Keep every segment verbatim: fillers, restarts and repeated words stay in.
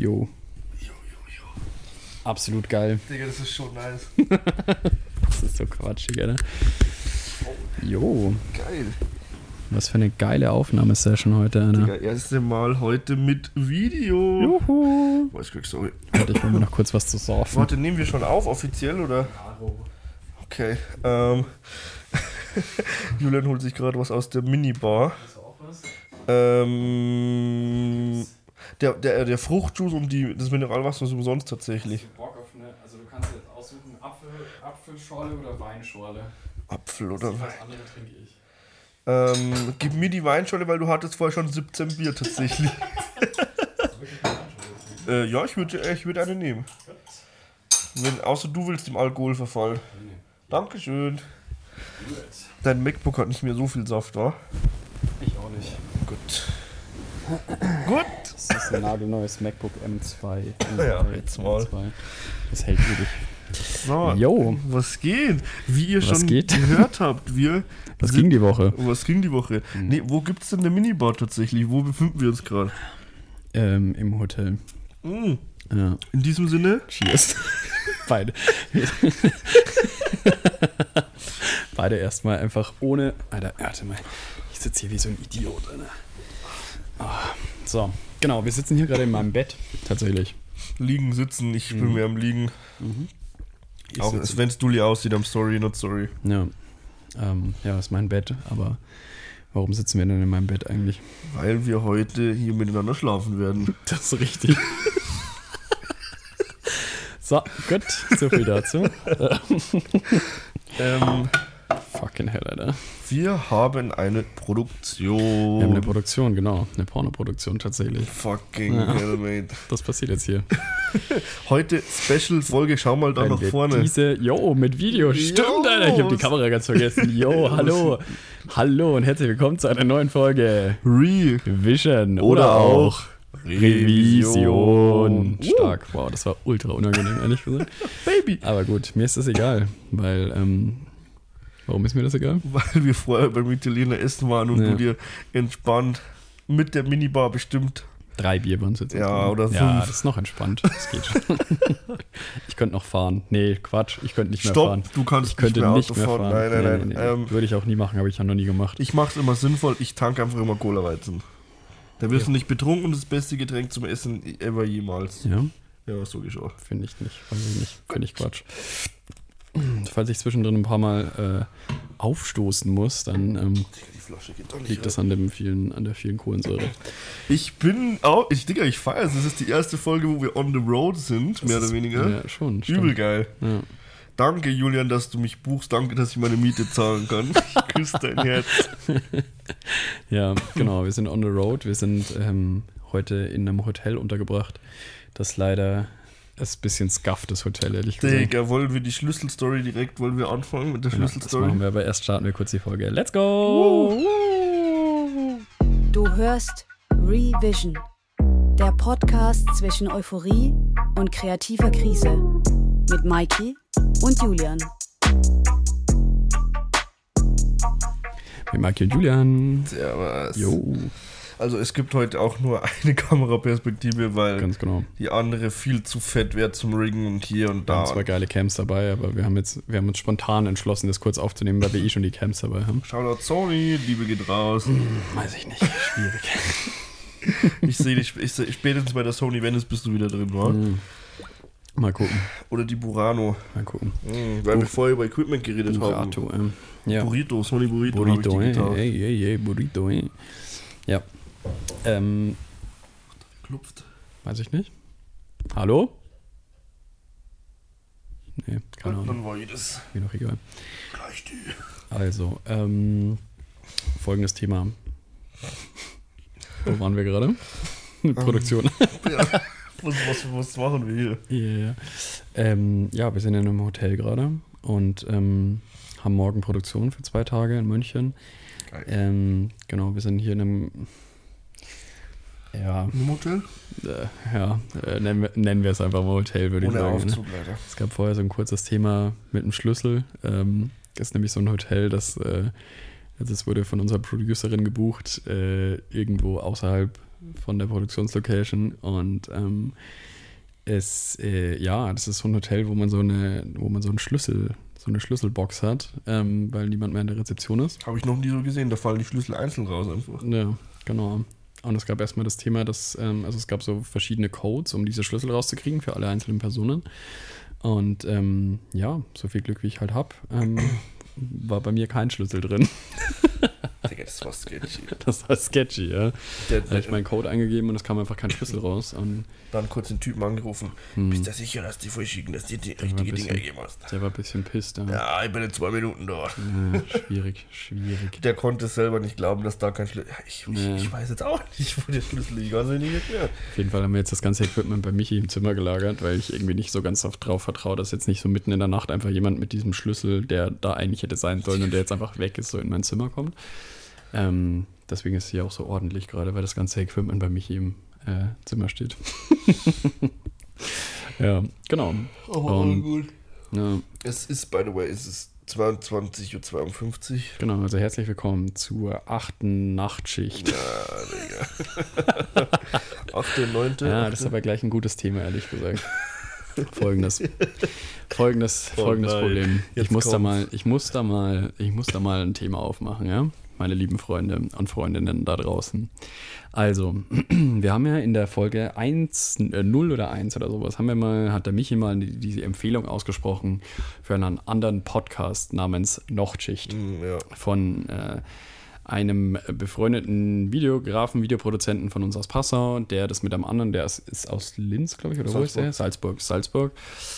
Jo. Jo, jo, jo. Absolut geil. Digga, das ist schon nice. Das ist so quatschig, Alter. Jo. Geil. Was für eine geile Aufnahmesession heute, Alter. Digga, erste Mal heute mit Video. Juhu. Oh, ich krieg sorry. Warte, ich will mir noch kurz was zu saufen. Warte, nehmen wir schon auf, offiziell, oder? Okay, ähm... Julian holt sich gerade was aus der Minibar. Hast du auch was? Ähm... Der, der, der Fruchtjuice und die, das Mineralwasser ist umsonst tatsächlich. Hast du Bock auf eine, also du kannst jetzt aussuchen, Apfel, Apfelschorle oder Weinschorle. Apfel oder Das Wein. andere trinke ich. Ähm, gib mir die Weinschorle, weil du hattest vorher schon siebzehn Bier tatsächlich. äh, ja, ich würde ich würd eine nehmen. Wenn, außer du willst dem Alkohol verfallen. Nee. Dankeschön. Gut. Dein MacBook hat nicht mehr so viel Saft, wa? Ich auch nicht. Gut. Gut. Das ist ein nagelneues MacBook M zwei. Ja, jetzt mal. M zwei. Das hält ewig. So, Jo. was geht? Wie ihr Was schon geht? gehört habt, wir Was sind- ging die Woche? Was ging die Woche? Mhm. Nee, wo gibt's denn eine Minibar tatsächlich? Wo befinden wir uns gerade? Ähm, im Hotel. Mhm. Ja. In diesem Sinne, Cheers. Beide. Beide erstmal einfach ohne. Alter, warte mal. Ich sitze hier wie so ein Idiot, Alter. Ah, so, genau, wir sitzen hier gerade in meinem Bett. Tatsächlich. liegen, sitzen, ich bin Mhm. mehr am Liegen. Ich Auch sitze- wenn es dulli aussieht, I'm sorry, not sorry. Ja. Ähm, ja, ist mein Bett, aber warum sitzen wir denn in meinem Bett eigentlich? Weil wir heute hier miteinander schlafen werden. Das ist richtig. So, gut, so viel dazu. Ähm, Fucking hell, Alter. wir haben eine Produktion. Wir haben eine Produktion, genau. Eine Pornoproduktion tatsächlich. Fucking Ja. hell, mate. Das passiert jetzt hier. Heute Special-Folge, schau mal da Wenn nach wir vorne. Diese, yo, mit Video. Stimmt, Jo. Alter. Ich habe die Kamera ganz vergessen. Yo, hallo. Hallo und herzlich willkommen zu einer neuen Folge Re. Vision oder, Oder auch auch Revision. Uh. Stark. Wow, das war ultra unangenehm, ehrlich gesagt. Baby. Aber gut, mir ist das egal, weil, ähm, warum ist mir das egal? Weil wir vorher beim Italiener essen waren und Ja. du dir entspannt mit der Minibar bestimmt. Drei Bier waren es jetzt. Ja, oder Ja, fünf. das ist noch entspannt. Das geht schon. Ich könnte noch fahren. Nee, Quatsch. Ich könnte nicht mehr Stopp, fahren. du kannst Ich könnte nicht mehr nicht Auto mehr fahren. fahren. Nein, nein, Nee, nein. nee, nee. Ähm, Würde ich auch nie machen, habe ich ja noch nie gemacht. ich mache es immer sinnvoll, ich tanke einfach immer Cola-Weizen. Da wirst du nicht betrunken und das beste Getränk zum Essen ever jemals. Ja, Ja, so geschaut. finde ich nicht. Weiß ich nicht. Finde ich Quatsch. Falls ich zwischendrin ein paar Mal äh, aufstoßen muss, dann ähm, Die Flasche geht doch nicht liegt das an, dem vielen, an der vielen Kohlensäure. Ich bin auch, ich Digga, ich feiere es. Das ist die erste Folge, wo wir on the road sind, mehr Das oder ist- weniger. Ja, schon. Übel Stimmt. geil. Ja. Danke, Julian, dass du mich buchst. Danke, dass ich meine Miete zahlen kann. Ich küsse dein Herz. Ja, genau. Wir sind on the road. Wir sind ähm, heute in einem Hotel untergebracht, das leider ist ein bisschen scuffed, das Hotel, ehrlich gesagt. Digga, wollen wir die Schlüsselstory direkt, wollen wir anfangen mit der Ja, das Schlüsselstory? machen wir, aber erst starten wir kurz die Folge. Let's go! Du hörst Revision, der Podcast zwischen Euphorie und kreativer Krise mit Maiki und Julian. Mit Michael Julian. Servus. Jo, Also es gibt heute auch nur eine Kameraperspektive, weil ganz genau. die andere viel zu fett wäre zum Riggen und hier und Da da. waren zwei geile Camps dabei, aber wir haben jetzt, wir haben uns spontan entschlossen, das kurz aufzunehmen, weil wir eh schon die Camps dabei haben. Shoutout Sony, Liebe geht raus. Weiß ich nicht, schwierig. Ich sehe dich ich seh, spätestens bei der Sony Venice bist du wieder drin, wa? Mhm. Mal gucken, Oder die Burano. mal gucken. Mhm, weil wir vorher über Equipment geredet haben. Burrito, ähm, ja. Burrito, Sony Burrito. hab Burrito, ich ey, die getauft. ey, ey, ey, Burrito, ey. Ja. Ähm, Klopft. weiß ich nicht. Hallo? Nee, keine Ahnung. Dann war ich das. Mir doch egal. Gleich die. Also, ähm, folgendes Thema. Wo waren wir gerade? Produktion. Ja. Was, was, was machen wir hier? Yeah. Ähm, ja, wir sind in einem Hotel gerade und ähm, haben morgen Produktion für zwei Tage in München. Geil. Ähm, genau, wir sind hier in einem, ja, Im Hotel? äh, ja, äh, nennen, wir, nennen wir es einfach mal Hotel, würde ich Ohne sagen. Ne? Aufzug, leider. Es gab vorher so ein kurzes Thema mit dem Schlüssel. Ähm, das ist nämlich so ein Hotel, das, äh, also es wurde von unserer Producerin gebucht, äh, irgendwo außerhalb von der Produktionslocation und ähm, es, äh, ja, das ist so ein Hotel, wo man so eine, wo man so einen Schlüssel, so eine Schlüsselbox hat, ähm, weil niemand mehr in der Rezeption ist. Habe ich noch nie so gesehen, da fallen die Schlüssel einzeln raus einfach. Ja, genau. Und es gab erstmal das Thema, dass, ähm, also es gab so verschiedene Codes, um diese Schlüssel rauszukriegen für alle einzelnen Personen. Und ähm, ja, so viel Glück wie ich halt habe, ähm, war bei mir kein Schlüssel drin. Digga, das war sketchy. Das war sketchy, ja. Der, Da habe ich meinen Code eingegeben und es kam einfach kein Schlüssel raus. Und dann kurz den Typen angerufen. Hm. Bist du sicher, dass die verschicken, dass du die war richtige ein bisschen- Dinger gegeben hast? der war ein bisschen pisst. Ja. Ja, ich bin in zwei Minuten da. Ja, schwierig, schwierig. Der konnte selber nicht glauben, dass da kein Schlüssel... Ja, ich, ich, Ja. ich weiß jetzt auch nicht, wo der Schlüssel liegt. Also nicht mehr. Auf jeden Fall haben wir jetzt das ganze Equipment bei Michi im Zimmer gelagert, weil ich irgendwie nicht so ganz oft drauf vertraue, dass jetzt nicht so mitten in der Nacht einfach jemand mit diesem Schlüssel, der da eigentlich hätte sein sollen und der jetzt einfach weg ist, so in mein Zimmer kommt. Ähm, deswegen ist es hier auch so ordentlich gerade, weil das ganze Equipment bei Michi im äh, Zimmer steht. Ja, genau. Oh, Und- gut. Ja, Es ist, by the way, es ist zweiundzwanzig Uhr zweiundfünfzig. genau, also herzlich willkommen zur achten Nachtschicht. Ja, Digga. Achte, neunte. Ja, das ist aber gleich ein gutes Thema, ehrlich gesagt. Folgendes. Folgendes, Oh folgendes nein, Problem. Ich jetzt muss da kommt's. mal, ich muss da mal, ich muss da mal ein Thema aufmachen, ja? Meine lieben Freunde und Freundinnen da draußen. Also, wir haben ja in der Folge eins, äh, null oder eins oder sowas, haben wir mal, hat der Michi mal die, diese Empfehlung ausgesprochen für einen anderen Podcast namens Nachtschicht Hm, ja. von äh, einem befreundeten Videografen, Videoproduzenten von uns aus Passau, der das mit einem anderen, der ist, ist aus Linz, glaube ich, oder wo ist der? Salzburg, Salzburg.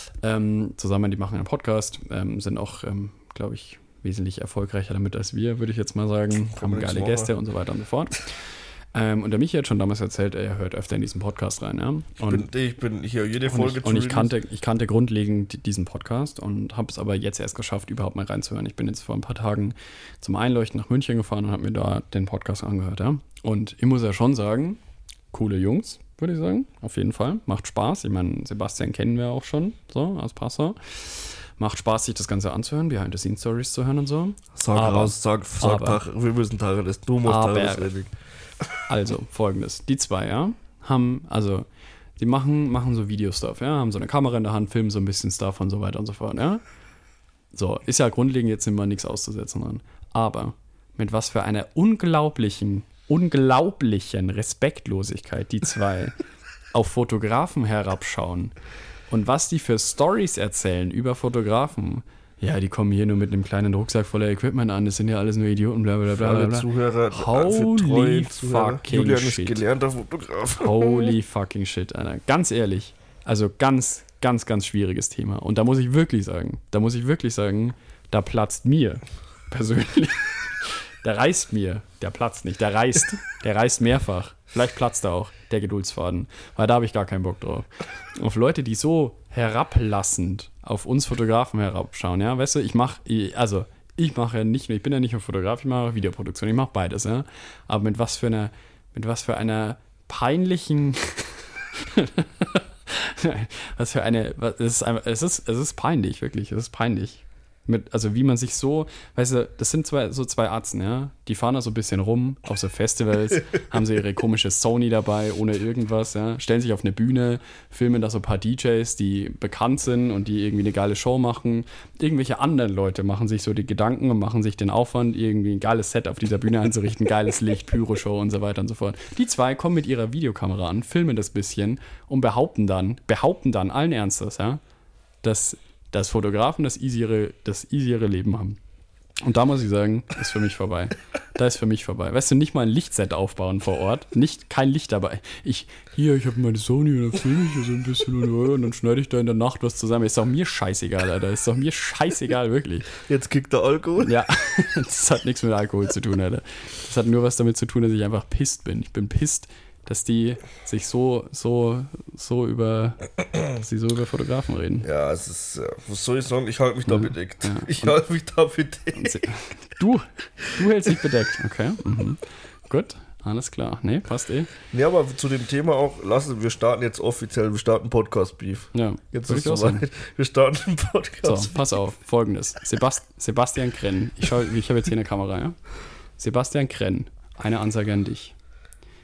Ähm, zusammen, die machen einen Podcast, ähm, sind auch, ähm, glaube ich, wesentlich erfolgreicher damit als wir, würde ich jetzt mal sagen. Kann Haben man nichts geile machen. Gäste und so weiter und so fort. Ähm, und der Michi hat schon damals erzählt, er hört öfter in diesen Podcast rein. Ja? Und Ich bin, ich bin hier jede und Folge ich, und ich zu kannte, ich kannte grundlegend diesen Podcast und habe es aber jetzt erst geschafft, überhaupt mal reinzuhören. Ich bin jetzt vor ein paar Tagen zum Einleuchten nach München gefahren und habe mir da den Podcast angehört. Ja? Und ich muss ja schon sagen, coole Jungs, würde ich sagen, auf jeden Fall. Macht Spaß. Ich meine, Sebastian kennen wir auch schon, so aus Passau. Macht Spaß, sich das Ganze anzuhören, Behind-the-Scenes-Stories zu hören und so. Sag Aber- raus, sag, sag aber- Tag, wir müssen Tacheles, du musst Aber- Tacheles reden. Also, folgendes. Die zwei, ja, haben, also, die machen, machen so Videostuff, ja, haben so eine Kamera in der Hand, filmen so ein bisschen Stuff und so weiter und so fort, ja. So, ist ja grundlegend jetzt immer nichts auszusetzen dran. Aber mit was für einer unglaublichen, unglaublichen Respektlosigkeit die zwei auf Fotografen herabschauen und was die für Stories erzählen über Fotografen. Ja, die kommen hier nur mit einem kleinen Rucksack voller Equipment an, das sind ja alles nur Idioten, bla bla Für bla bla. alle bla. Zuhörer, für Holy treue Zuhörer. fucking Julian ist shit. gelernter Fotograf. Holy fucking shit, Alter. Ganz ehrlich. Also ganz, ganz, ganz schwieriges Thema. Und da muss ich wirklich sagen, da muss ich wirklich sagen, da platzt mir persönlich. Der reißt mir. Der platzt nicht. Der reißt. Der reißt mehrfach. Vielleicht platzt er auch, der Geduldsfaden. Weil da habe ich gar keinen Bock drauf. Auf Leute, die so herablassend auf uns Fotografen herabschauen, ja, weißt du, ich mache, also ich mache ja nicht nur, ich bin ja nicht nur Fotograf, ich mache auch Videoproduktion, ich mache beides, ja. Aber mit was für einer, mit was für einer peinlichen, was für eine, was, es ist einfach, es ist, es ist peinlich, wirklich, es ist peinlich. Mit, also wie man sich so, weißt du, das sind zwei, so zwei Arzten, ja, die fahren da so ein bisschen rum auf so Festivals, haben sie ihre komische Sony dabei, ohne irgendwas, ja, stellen sich auf eine Bühne, filmen da so ein paar D Js, die bekannt sind und die irgendwie eine geile Show machen. Irgendwelche anderen Leute machen sich so die Gedanken und machen sich den Aufwand, irgendwie ein geiles Set auf dieser Bühne einzurichten, geiles Licht, Pyroshow und so weiter und so fort. Die zwei kommen mit ihrer Videokamera an, filmen das bisschen und behaupten dann, behaupten dann allen Ernstes, ja, dass dass Fotografen das easiere, das easiere Leben haben. Und da muss ich sagen, ist für mich vorbei. Da ist für mich vorbei. Weißt du, nicht mal ein Lichtset aufbauen vor Ort, nicht, kein Licht dabei. Ich, hier, ich habe meine Sony und dann filme ich hier so ein bisschen und, und dann schneide ich da in der Nacht was zusammen. Ist doch mir scheißegal, Alter. Ist doch mir scheißegal, wirklich. Jetzt kickt der Alkohol. Ja, das hat nichts mit Alkohol zu tun, Alter. Das hat nur was damit zu tun, dass ich einfach pisst bin. Ich bin pisst, dass die sich so, so, so über, dass die so über Fotografen reden. Ja, es ist, äh, was soll ich sagen, ich halte mich da Ja, bedeckt. ja. Ich Und- halte mich da bedeckt. Du, du hältst dich bedeckt, okay. Mhm. Gut, alles klar. Nee, passt eh. Ja, aber zu dem Thema auch, lassen wir starten jetzt offiziell, wir starten Podcast-Beef. Ja, Jetzt würde ist ich auch es sagen. soweit. Wir starten einen So, Podcast. pass auf, folgendes. Sebast Sebastian Krenn, ich, schau, ich habe jetzt hier eine Kamera, ja? Sebastian Krenn, eine Ansage an dich.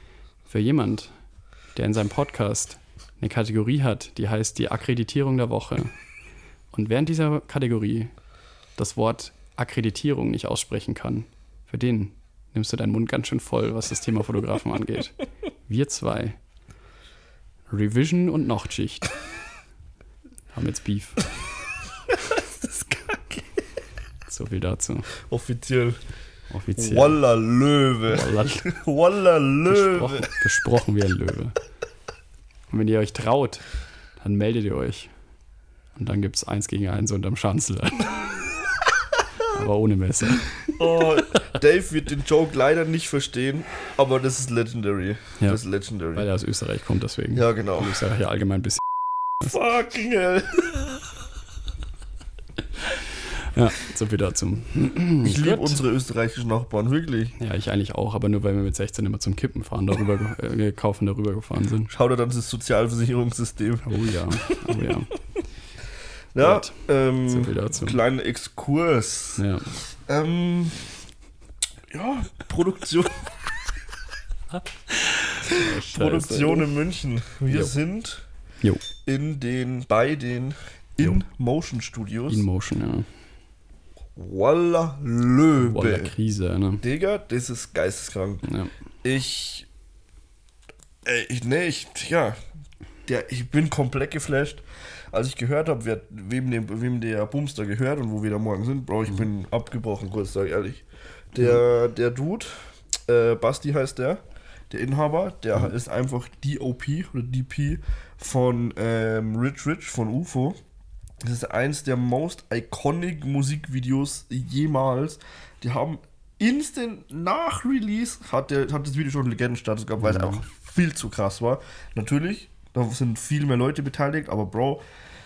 für jemand, der in seinem Podcast eine Kategorie hat, die heißt die Akkreditierung der Woche. Und während dieser Kategorie das Wort Akkreditierung nicht aussprechen kann, für den nimmst du deinen Mund ganz schön voll, was das Thema Fotografen angeht. Wir zwei, Revision und Nachtschicht, haben jetzt Beef. Das ist kacke. So viel dazu. Offiziell. Offiziell. Walla Löwe. Walla, Walla Löwe. gesprochen, gesprochen wie ein Löwe. Und wenn ihr euch traut, dann meldet ihr euch. Und dann gibt es eins gegen eins unterm Schanzel. Aber ohne Messer. Oh, Dave wird den Joke leider nicht verstehen, aber das ist legendary. Ja. Das ist legendary. Weil er aus Österreich kommt, deswegen. Ja, genau. Österreich ja allgemein ein bisschen. Fucking hell. Ja, so viel dazu. Ich liebe Gut. unsere österreichischen Nachbarn, wirklich. Ja, ich eigentlich auch, aber nur weil wir mit sechzehn immer zum Kippen fahren, darüber ge- äh, kaufen, darüber gefahren sind. Schau dir dann das Sozialversicherungssystem. Oh ja, oh ja. Ja, Gut. ähm, So viel dazu. kleiner Exkurs. Ja. Ähm, ja, Produktion. Produktion in München. Wir Jo. sind Jo, in den, bei den Jo. In-Motion Studios. In Motion, ja. Walla Löwe. Voller Krise, ne? Digga, das ist geisteskrank. Ja. Ich, ey, ich, nee, ich, ja, der, ich bin komplett geflasht. Als ich gehört habe, wer, wem, dem, wem der Bumster gehört und wo wir da morgen sind, Bro, ich bin abgebrochen, kurz, sag ich ehrlich. Der, der Dude, äh, Basti heißt der, der Inhaber, der ist einfach D O P oder D P von ähm, Rich Rich von U F O. Das ist eins der most iconic Musikvideos jemals. Die haben instant nach Release, hat, der, hat das Video schon einen Legendenstatus gehabt, weil es einfach viel zu krass war. Natürlich, da sind viel mehr Leute beteiligt, aber Bro,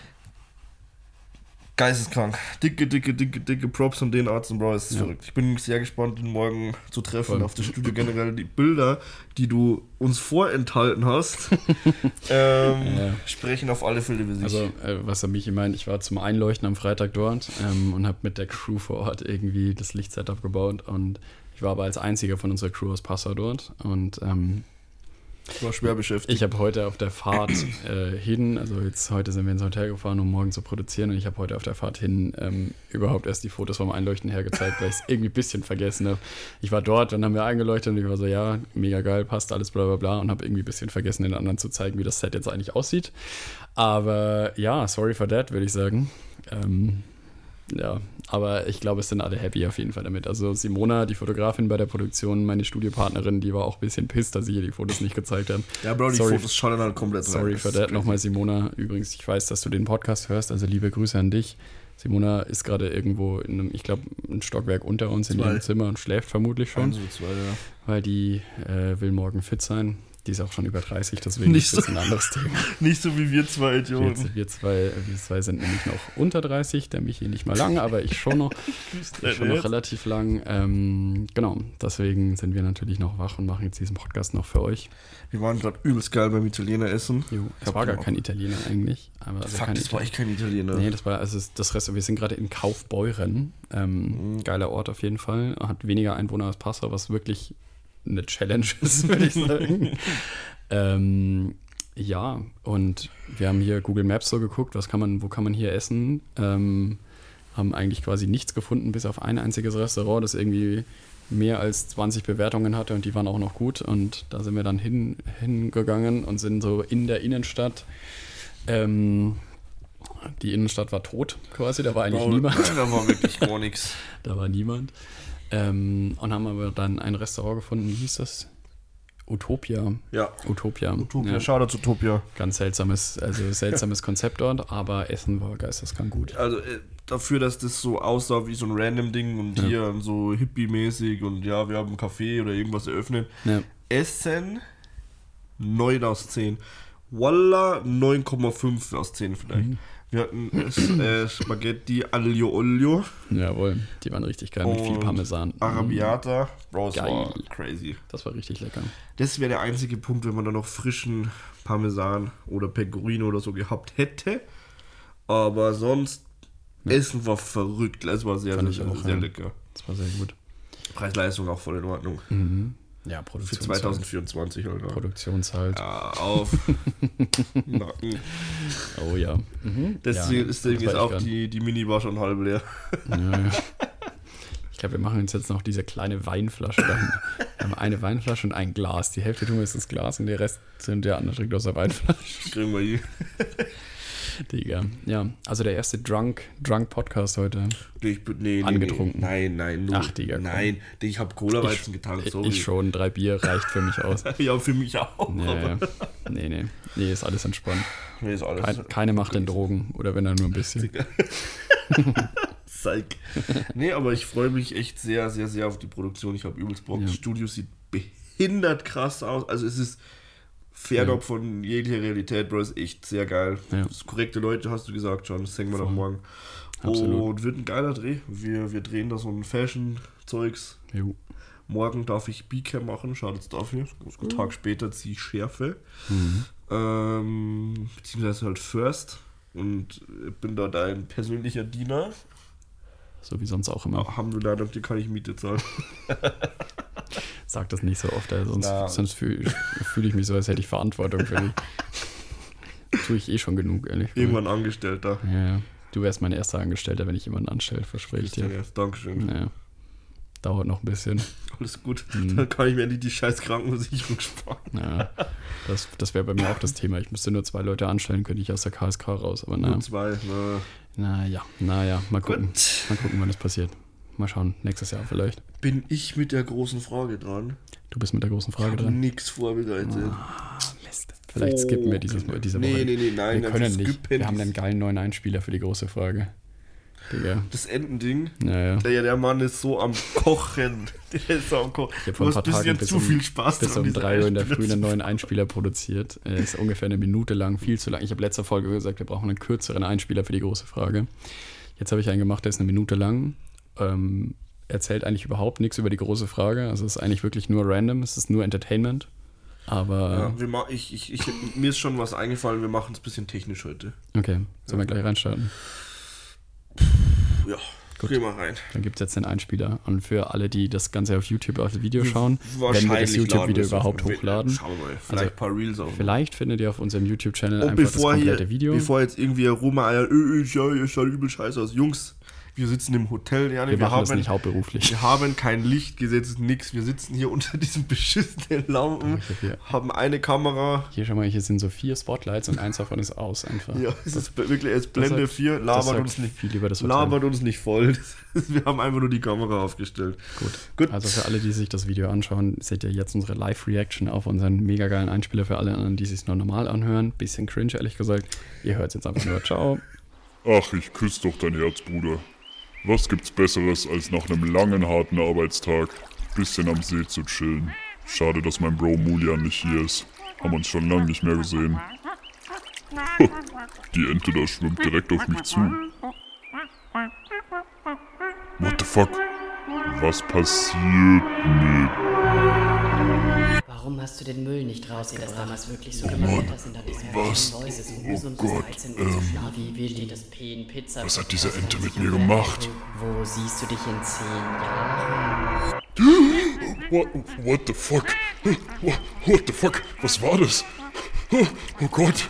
geisteskrank. Dicke, dicke, dicke, dicke Props von den Arzt und Bro, es ist Ja. verrückt. Ich bin sehr gespannt, ihn morgen zu treffen Voll. auf das Studio. Generell die Bilder, die du uns vorenthalten hast, ähm, Ja. sprechen auf alle Fälle für sich. Also, äh, was er mich meint, ich war zum Einleuchten am Freitag dort ähm, und habe mit der Crew vor Ort irgendwie das Lichtsetup gebaut und ich war aber als einziger von unserer Crew aus Passau dort und ähm, ich war schwer beschäftigt. ich habe heute auf der Fahrt äh, hin, also jetzt heute sind wir ins Hotel gefahren, um morgen zu produzieren und ich habe heute auf der Fahrt hin ähm, überhaupt erst die Fotos vom Einleuchten hergezeigt, weil ich es irgendwie ein bisschen vergessen habe. Ich war dort, dann haben wir eingeleuchtet und ich war so, ja, mega geil, passt alles, bla bla bla und habe irgendwie ein bisschen vergessen, den anderen zu zeigen, wie das Set jetzt eigentlich aussieht. Aber ja, sorry for that, würde ich sagen. Ähm, ja, aber ich glaube, es sind alle happy auf jeden Fall damit. Also Simona, die Fotografin bei der Produktion, meine Studiopartnerin, die war auch ein bisschen pisst, dass ich ihr die Fotos nicht gezeigt habe. Ja, Bro, die Sorry. Fotos schauen dann halt komplett Sorry rein. for Das ist that. Nochmal Simona. Übrigens, ich weiß, dass du den Podcast hörst, also liebe Grüße an dich. Simona ist gerade irgendwo in einem, ich glaube, ein Stockwerk unter uns in Zwei. ihrem Zimmer und schläft vermutlich schon, eins oder zwei, ja. weil die äh, will morgen fit sein. Die ist auch schon über dreißig, deswegen Nicht ist das so. ein anderes Thema. Nicht so wie wir zwei Wir, Idioten. wir, zwei, wir zwei sind nämlich noch unter dreißig, der Michi nicht mal lang, aber ich schon noch, ich schon noch relativ lang. Ähm, genau, deswegen sind wir natürlich noch wach und machen jetzt diesen Podcast noch für euch. Wir waren gerade übelst geil beim Italiener essen. Jo, Ich es hab war gar auch- kein Italiener eigentlich. Aber also Fuck, kein das war echt kein Italiener. Nee, das war, also das Restaurant, wir sind gerade in Kaufbeuren. Ähm, Mhm. Geiler Ort auf jeden Fall. Hat weniger Einwohner als Passau, was wirklich eine Challenge ist, würde ich sagen. ähm, ja, und wir haben hier Google Maps so geguckt, was kann man, wo kann man hier essen? Ähm, haben eigentlich quasi nichts gefunden, bis auf ein einziges Restaurant, das irgendwie mehr als zwanzig Bewertungen hatte und die waren auch noch gut. Und da sind wir dann hin, hingegangen und sind so in der Innenstadt. Ähm, die Innenstadt war tot quasi, da war eigentlich Bro, niemand. Da war wirklich gar nichts. Da war niemand. Ähm, und haben aber dann ein Restaurant gefunden, wie hieß das? Utopia. Ja. Utopia. Utopia, Ja, Shoutout zu Utopia. ganz seltsames, also seltsames Konzept dort, aber Essen war geisteskrank gut. Also äh, dafür, dass das so aussah wie so ein random Ding und Ja. hier so hippie-mäßig und ja, wir haben einen Café oder irgendwas eröffnet. Ja. Essen neun aus zehn. Walla neun Komma fünf aus zehn vielleicht. Mhm. Wir hatten äh, Spaghetti Aglio Olio, Jawohl, die waren richtig geil mit viel Und Parmesan. Mhm. Arrabbiata. Bro, es Geil. war crazy. Das war richtig lecker. Das wäre der einzige Punkt, wenn man da noch frischen Parmesan oder Pecorino oder so gehabt hätte. Aber sonst, Essen war verrückt. Es war sehr, Fand sehr, ich sehr, auch, sehr ja. lecker. Das war sehr gut. Preis-Leistung auch voll in Ordnung. Mhm. Ja, Für Produktionszeit. zwanzig vierundzwanzig, Alter. Produktionszeit. Ja, auf. Nacken. Oh ja. Mhm. Deswegen ja, ist, das deswegen war ist ich auch grad. die, die Minibar schon halb leer. Ja, ja. Ich glaube, wir machen uns jetzt noch diese kleine Weinflasche dahin. Wir haben eine Weinflasche und ein Glas. Die Hälfte tun wir jetzt ins Glas und der Rest sind der andere trinkt aus der Weinflasche. Kriegen wir hier. Digga. Ja, also der erste Drunk, Drunk Podcast heute. Ich bin, nee, nee, Angetrunken. Nee. Nein, nein. Nur, Ach, Digga, komm. Nein, ich habe Cola-Weizen getankt, sorry. Ich schon, drei Bier reicht für mich aus. Ja, für mich auch. Nee, aber- nee, nee. Nee, ist alles entspannt. Nee, ist alles. Kein, keine Macht in Drogen oder wenn dann nur ein bisschen. Psych. Nee, aber ich freue mich echt sehr, sehr, sehr auf die Produktion. Ich habe übelst Bock. Ja. Das Studio sieht behindert krass aus. Also es ist fernab Ja. von jeglicher Realität, Bro. Ist echt sehr geil. Ja. Das korrekte Leute, hast du gesagt schon. Das sehen wir Voll. noch morgen. Absolut. Und wird ein geiler Dreh. Wir, wir drehen da so ein Fashion-Zeugs. Jo. Morgen darf ich B-Cam machen. Schaut jetzt dafür. Einen Tag später ziehe ich Schärfe. Mhm. Ähm, beziehungsweise halt First. Und bin da dein persönlicher Diener. So wie sonst auch immer. Alhamdulillah, dank dir kann ich Miete zahlen. Sag das nicht so oft, ey, sonst, Na. sonst fühle fühl ich mich so, als hätte ich Verantwortung für dich. Tue ich eh schon genug, ehrlich. Irgendwann Angestellter. Ja, ja. Du wärst mein erster Angestellter, wenn ich jemanden anstelle, verspreche ich dir. Ja, Dankeschön. Ja. Dauert noch ein bisschen. Alles gut. Mhm. Dann kann ich mir endlich die scheiß Krankenversicherung sparen. Ja. Das, das wäre bei mir auch das Thema. Ich müsste nur zwei Leute anstellen, könnte ich aus der K S K raus. Aber naja, Nur zwei. Na. naja, naja, mal gucken. Gut. Mal gucken, wann das passiert. Mal schauen, nächstes Jahr vielleicht. Bin ich mit der großen Frage dran? Du bist mit der großen Frage ich habe dran. nichts vorbereitet. Ah, Mist. Vielleicht skippen wir dieses, diese Woche. Nee, nee, nee, nein. wir einfach können nicht. skippen. Wir haben einen geilen neuen Einspieler für die große Frage. Digga. Das Endending. Naja. Der, der Mann ist so am Kochen. Der ist so am Kochen. Ich habe vor ein Du paar hast Tagen bisschen bis zu um, viel Spaß bis dran, um diese drei Uhr in der Früh Einspieler einen zu neuen Einspieler produziert. Er ist ungefähr eine Minute lang, viel zu lang. Ich habe letzte Folge gesagt, wir brauchen einen kürzeren Einspieler für die große Frage. Jetzt habe ich einen gemacht, der ist eine Minute lang. Ähm, erzählt eigentlich überhaupt nichts über die große Frage. Also es ist eigentlich wirklich nur random, es ist nur Entertainment. Aber Ja, wir ma- ich, ich, ich, mir ist schon was eingefallen, wir machen es ein bisschen technisch heute. okay, sollen wir gleich reinstarten? Ja, Gut. geh mal rein. Dann gibt es jetzt den Einspieler. Und für alle, die das Ganze auf YouTube auf das Video schauen, wenn wir das laden YouTube-Video wir es überhaupt auf- hochladen. Schauen wir mal, vielleicht Also, ein paar Reels auf. Vielleicht findet ihr auf unserem YouTube-Channel Und einfach bevor das hier, komplette Video. bevor jetzt irgendwie rumeiern, öh, öh, ja, ihr schaut übel scheiße aus. Jungs, wir sitzen im Hotel, ja, wir wir, machen das haben, nicht hauptberuflich. wir haben kein Licht gesetzt, nix. Wir sitzen hier unter diesen beschissenen Lampen, Ich hab hier- haben eine Kamera. Hier, schau mal, hier sind so vier Spotlights und eins davon ist aus einfach. Ja, es ist wirklich, es ist Blende sagt- vier, das labert sagt uns nicht. viel über das Hotel. Labert uns nicht voll. Das ist, wir haben einfach nur die Kamera aufgestellt. Gut. Gut. Also für alle, die sich das Video anschauen, seht ihr jetzt unsere Live-Reaction auf unseren mega geilen Einspieler. Für alle anderen, die sich nur normal anhören. Bisschen cringe, ehrlich gesagt. Ihr hört es jetzt einfach nur. Ciao. Ach, ich küsse doch dein Herz, Bruder. Was gibt's Besseres, als nach einem langen, harten Arbeitstag bisschen am See zu chillen? Schade, dass mein Bro Mulian nicht hier ist. Haben uns schon lange nicht mehr gesehen. Die Ente da schwimmt direkt auf mich zu. What the fuck? Was passiert mit... Warum hast du den Müll nicht rausgebracht? Das damals wirklich so gemacht hast und dann diese was? Voices Oh Gemüse und Gott, dreizehn ähm, Uhr schlau. Wie will dir das P in Pizza? Was hat diese Was Ente hat mit sich mir am gemacht? Wo siehst du dich in zehn Jahren? What, what the fuck? What, what the fuck? Was war das? Oh, oh Gott.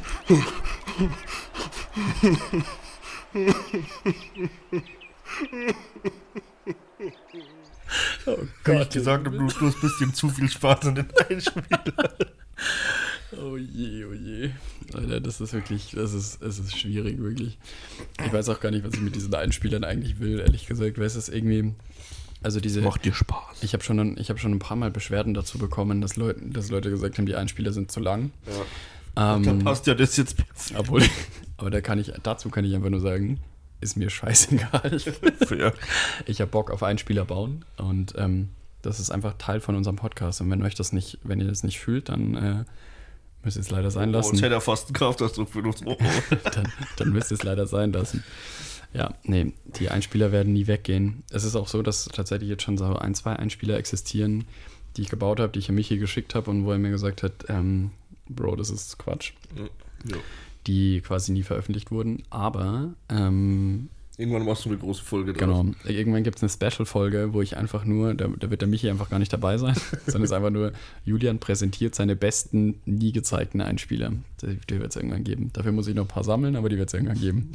Oh Wie ich gesagt habe, du, du hast ein bisschen zu viel Spaß an den Einspielern. Oh je, oh je. Alter, das ist wirklich, das ist, es ist schwierig, wirklich. Ich weiß auch gar nicht, was ich mit diesen Einspielern eigentlich will, ehrlich gesagt. Weil es ist irgendwie, also diese... Macht dir Spaß. Ich habe schon, ein- ich hab schon ein paar Mal Beschwerden dazu bekommen, dass Leute, dass Leute gesagt haben, die Einspieler sind zu lang. Ja. Ähm, Da passt ja das jetzt perfekt. obwohl, aber da kann ich, dazu kann ich einfach nur sagen, ist mir scheißegal. Ja. Ich habe Bock auf Einspieler bauen und ähm, das ist einfach Teil von unserem Podcast. Und wenn euch das nicht, wenn ihr das nicht fühlt, dann äh, müsst ihr es leider sein Oh, lassen. ich hätte ja fast einen Kraftausdruck benutzt. Oh, oh. dann, dann müsst ihr es leider sein lassen. Ja, nee, die Einspieler werden nie weggehen. Es ist auch so, dass tatsächlich jetzt schon so ein, zwei Einspieler existieren, die ich gebaut habe, die ich an Michi geschickt habe und wo er mir gesagt hat, ähm, Bro, das ist Quatsch. Ja. Die quasi nie veröffentlicht wurden. Aber ähm, Irgendwann machst du eine große Folge draus. Genau. Irgendwann gibt es eine Special-Folge, wo ich einfach nur, da, da wird der Michi einfach gar nicht dabei sein, sondern es ist einfach nur, Julian präsentiert seine besten, nie gezeigten Einspieler. Die, die wird es irgendwann geben. Dafür muss ich noch ein paar sammeln, aber die wird es irgendwann geben.